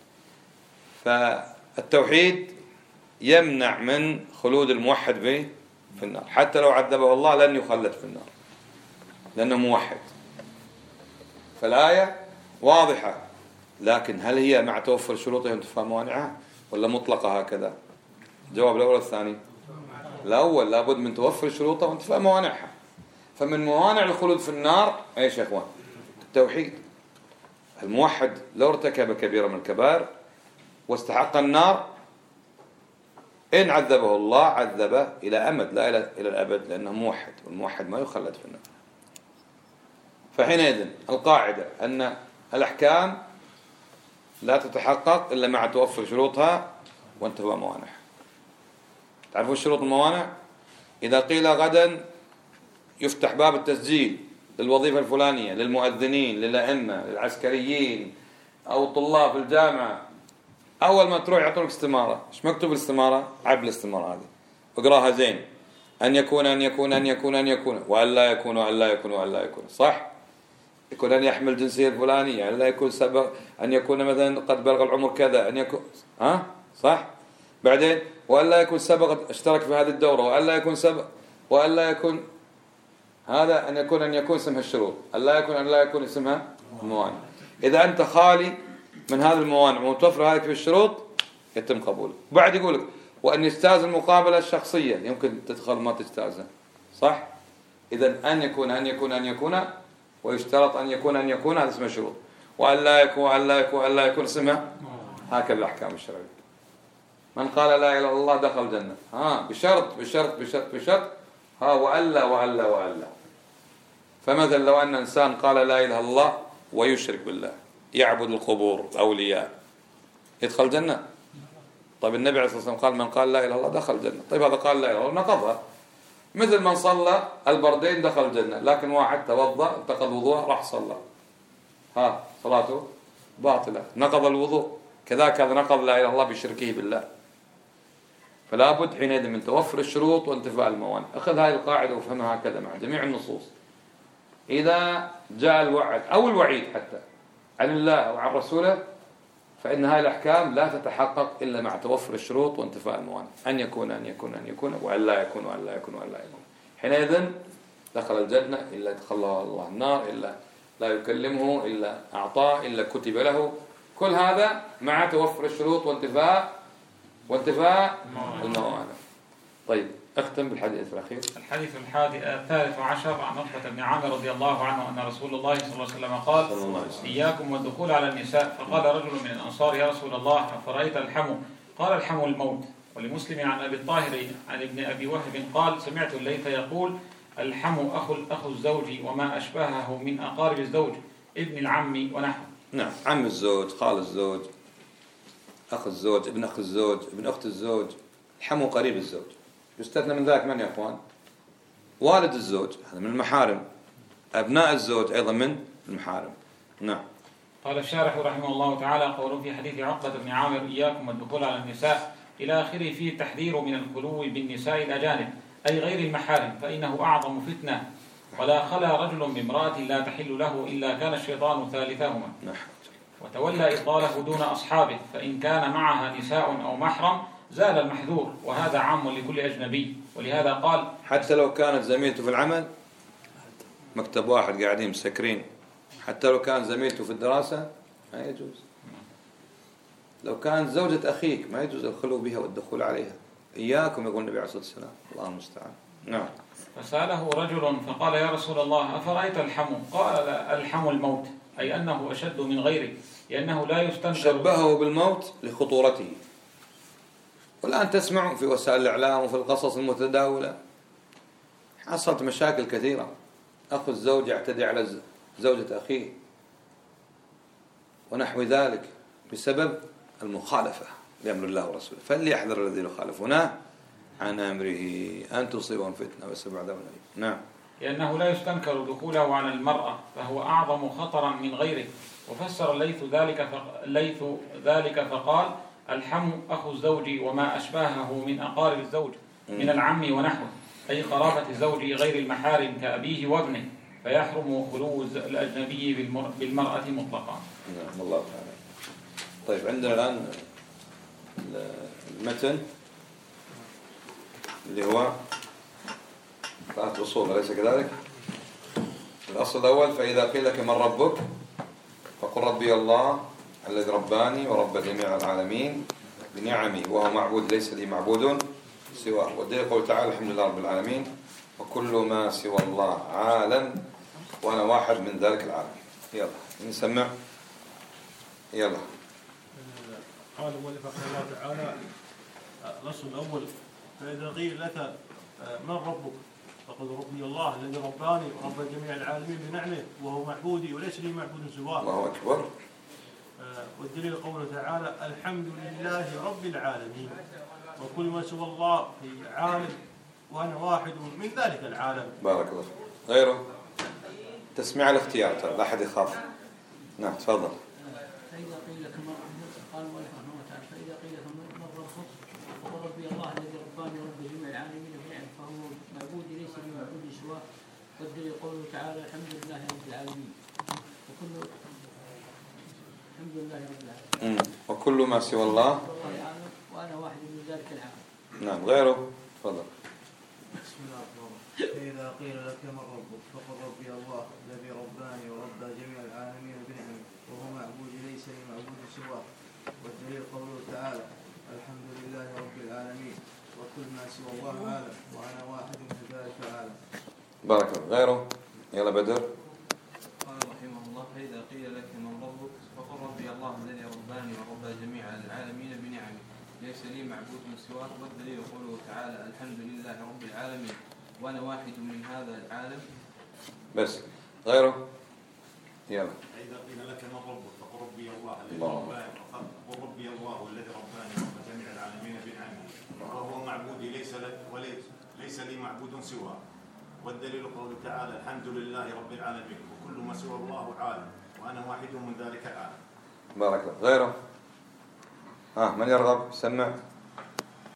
فالتوحيد يمنع من خلود الموحد في النار، حتى لو عذبه الله لن يخلد في النار لأنه موحد. فالآية واضحة، لكن هل هي مع توفر شروطها وانتفاء موانعها ولا مطلقة هكذا؟ جواب الأول الثاني. الأول لابد من توفر شروطها وانتفاء موانعها. فمن موانع الخلود في النار ايش يا اخوان؟ التوحيد. الموحد لو ارتكب كبيرة من الكبائر واستحق النار إن عذبه الله عذبه إلى أمد لا إلى الأبد، لأنه موحد، والموحد ما يخلد في النار. فحينئذ القاعدة أن الأحكام لا تتحقق إلا مع توفر شروطها وانتفاء موانعها. تعرفون شروط الموانع؟ إذا قيل غدا يفتح باب التسجيل للوظيفة الفلانية للمؤذنين للأئمة للعسكريين أو طلاب في الجامعة، أول ما تروح يعطونك استمارة. إيش مكتوب الاستمارة؟ عب الاستمارة هذه اقراها زين. أن يكون أن يكون أن يكون أن يكون وأن لا يكون وأن لا يكون وأن لا يكون، صح؟ يكون أن يحمل الجنسية الفلانية، أن لا يكون سبق، أن يكون مثلا قد بلغ العمر كذا، أن يكون صح؟ بعدين وأن لا يكون سبق اشترك في هذه الدورة، وأن لا يكون سبق، وأن لا يكون هذا أن يكون اسمها الشروط، أن لا يكون اسمها الموانع. إذا أنت خالي من هذه الموانع ومتوفر هذه في الشروط يتم قبولك. بعد يقولك وأن يجتاز المقابلة الشخصية، يمكن تدخل ما تجتازها، صح؟ إذا أن يكون ويشترط أن يكون هذا اسمه شروط، وأن لا يكون اسمها. هكذا الأحكام الشرعية. من قال لا إله إلا الله دخل الجنة بشرط وألا. فمثلا لو أن إنسان قال لا إله إلا الله ويشرك بالله، يعبد القبور الأولياء، يدخل الجنة؟ طيب النبي عليه الصلاة والسلام قال من قال لا إله إلا الله دخل الجنة. طيب هذا قال لا إله إلا الله نقضها. مثل من صلى البردين دخل الجنة، لكن واحد توضأ انتقض وضوءه راح صلى، صلاته باطلة، نقض الوضوء. كذلك هذا نقض لا إله إلا الله بشركه بالله. فلا بد حينئذ من توفر الشروط وانتفاء الموانع. أخذ هذه القاعدة وفهمها هكذا مع جميع النصوص. إذا جاء الوعد أو الوعيد حتى عن الله وعن رسوله، فإن هذه الأحكام لا تتحقق إلا مع توفر الشروط وانتفاء الموانع. أن يكون وأن لا يكون. حينئذ دخل الجنة إلا دخله الله النار، إلا لا يكلمه، إلا أعطاه، إلا كتب له. كل هذا مع توفر الشروط وانتفاء الموانع. طيب اختم بالحديث الأخير. الحديث الثالث عشر عن عقبة بن عامر رضي الله عنه أن رسول الله صلى الله عليه وسلم قال: إياكم والدخول على النساء. فقال رجل من الأنصار: يا رسول الله أفرأيت الحمو؟ قال: الحمو الموت. ولمسلم عن أبي الطاهر عن ابن أبي وهب قال: سمعت الليث يقول: الحمو أخو الزوج وما أشبهه من أقارب الزوج، ابن العم ونحو. نعم، عم الزوج، خال الزوج، أخ الزوج، ابن أخ الزوج، ابن أخت الزوج. الحمو قريب الزوج. يستثنى من ذلك من يا أخوان؟ والد الزوج، هذا من المحارم. أبناء الزوج أيضا من المحارم. نعم. قال الشارح رحمه الله تعالى: قوله في حديث عقبة بن عامر: إياكم والدخول على النساء إلى آخره فيه التحذير من الخلو بالنساء الأجانب أي غير المحارم، فإنه أعظم فتنة، ولا خلا رجل بامرأة لا تحل له إلا كان الشيطان ثالثهما. وتولى إفضاله دون أصحابه، فإن كان معها نساء أو محرم زال المحذور، وهذا عام لكل أجنبي. ولهذا قال: حتى لو كانت زميلته في العمل، مكتب واحد قاعدين مسكرين، حتى لو كانت زميلته في الدراسة ما يجوز. لو كانت زوجة أخيك ما يجوز الخلو بها والدخول عليها. إياكم، يقول النبي عليه الصلاة والسلام. الله المستعان. نعم. فسأله رجل فقال: يا رسول الله أفرأيت الحمو؟ قال: الحمو الموت، أي أنه أشد من غيره، لأنه لا يستنكر. شبهه بالموت لخطورته. والآن تسمع في وسائل الإعلام وفي القصص المتداولة حصلت مشاكل كثيرة. أخو الزوج يعتدي على زوجة أخيه ونحو ذلك بسبب المخالفة لأمر الله ورسوله. فليحذر الذين يخالفون عن أمره أن تصيبهم فتنة ويصيبهم عذاب أليم. نعم. لأنه لا يستنكر دخوله على المرأة، فهو أعظم خطرا من غيره. وفسر الليث ذلك فقال: الحم أخو الزوج وما أشباهه من أقارب الزوج من العم ونحوه، أي قرابة الزوج غير المحارم كأبيه وابنه، فيحرم خلو الأجنبي بالمرأة مطلقا. نعم الله تعالى. طيب عندنا الآن المتن اللي هو 3 أصول، أليس كذلك؟ الأصل الأول: فإذا قيل لك من ربك فقل ربي الله الذي رباني ورب جميع العالمين بنعمي وهو معبود ليس لي معبود سواه. والدليل قول تعالى: الحمد لله رب العالمين وكل ما سوى الله عالم وأنا واحد من ذلك العالم. يلا نسمع. يلا. قال المؤلف رحمه الله تعالى: الأصل الأول: فإذا قيل لك من ربك فقل ربي الله الذي رباني ورب جميع العالمين بنعمه وهو معبودي وليس لي معبود سواه. الله أكبر. والدليل قوله تعالى: الحمد لله رب العالمين وكل ما سوى الله في عالم وأنا واحد من ذلك العالم. بارك الله. غيره تسمع الاختيار، لا أحد يخاف. نعم تفضل. فإذا قيل لك من ربك، قال المؤلف رحمه الله تعالى: فإذا قيل لك من ربك فقل ربي الله الذي رباني ورب جميع العالمين بنعمه فهو معبودي ليس لي معبود سواه. والدليل قوله تعالى: الحمد لله رب العالمين وكل ما سوى الله وأنا واحد من ذلك العالم. نعم غيره تفضل. بسم الله الرحمن الرحيم. فإذا قيل لك من ربك فقل ربي الله الذي رباني ورب جميع العالمين بنعمه وهو معبودي ليس لي معبود سواه. والدليل قوله تعالى: الحمد لله رب العالمين وكل ما سوى الله عالم وأنا واحد من ذلك العالم. بارك الله. غيره يلا بدر. قال رحمه الله: فإذا قيل لك من ربك فقل ربي الله الذي رباني ورب جميع العالمين بنعمه ليس لي معبود سواه. والدليل قوله تعالى: الحمد لله رب العالمين وأنا واحد من هذا العالم. بس غيره يلا. فإذا قيل لك من ربك فقل ربي الله الذي رباني فقل ربي الله الذي رباني ورب جميع العالمين بنعمه وهو معبودي ليس لي معبود سواه. والدليل قوله تعالى: الحمد لله رب العالمين وكل ما سوى الله عالم وأنا واحد من ذلك العالم. بارك الله. غيره من يرغب سمع.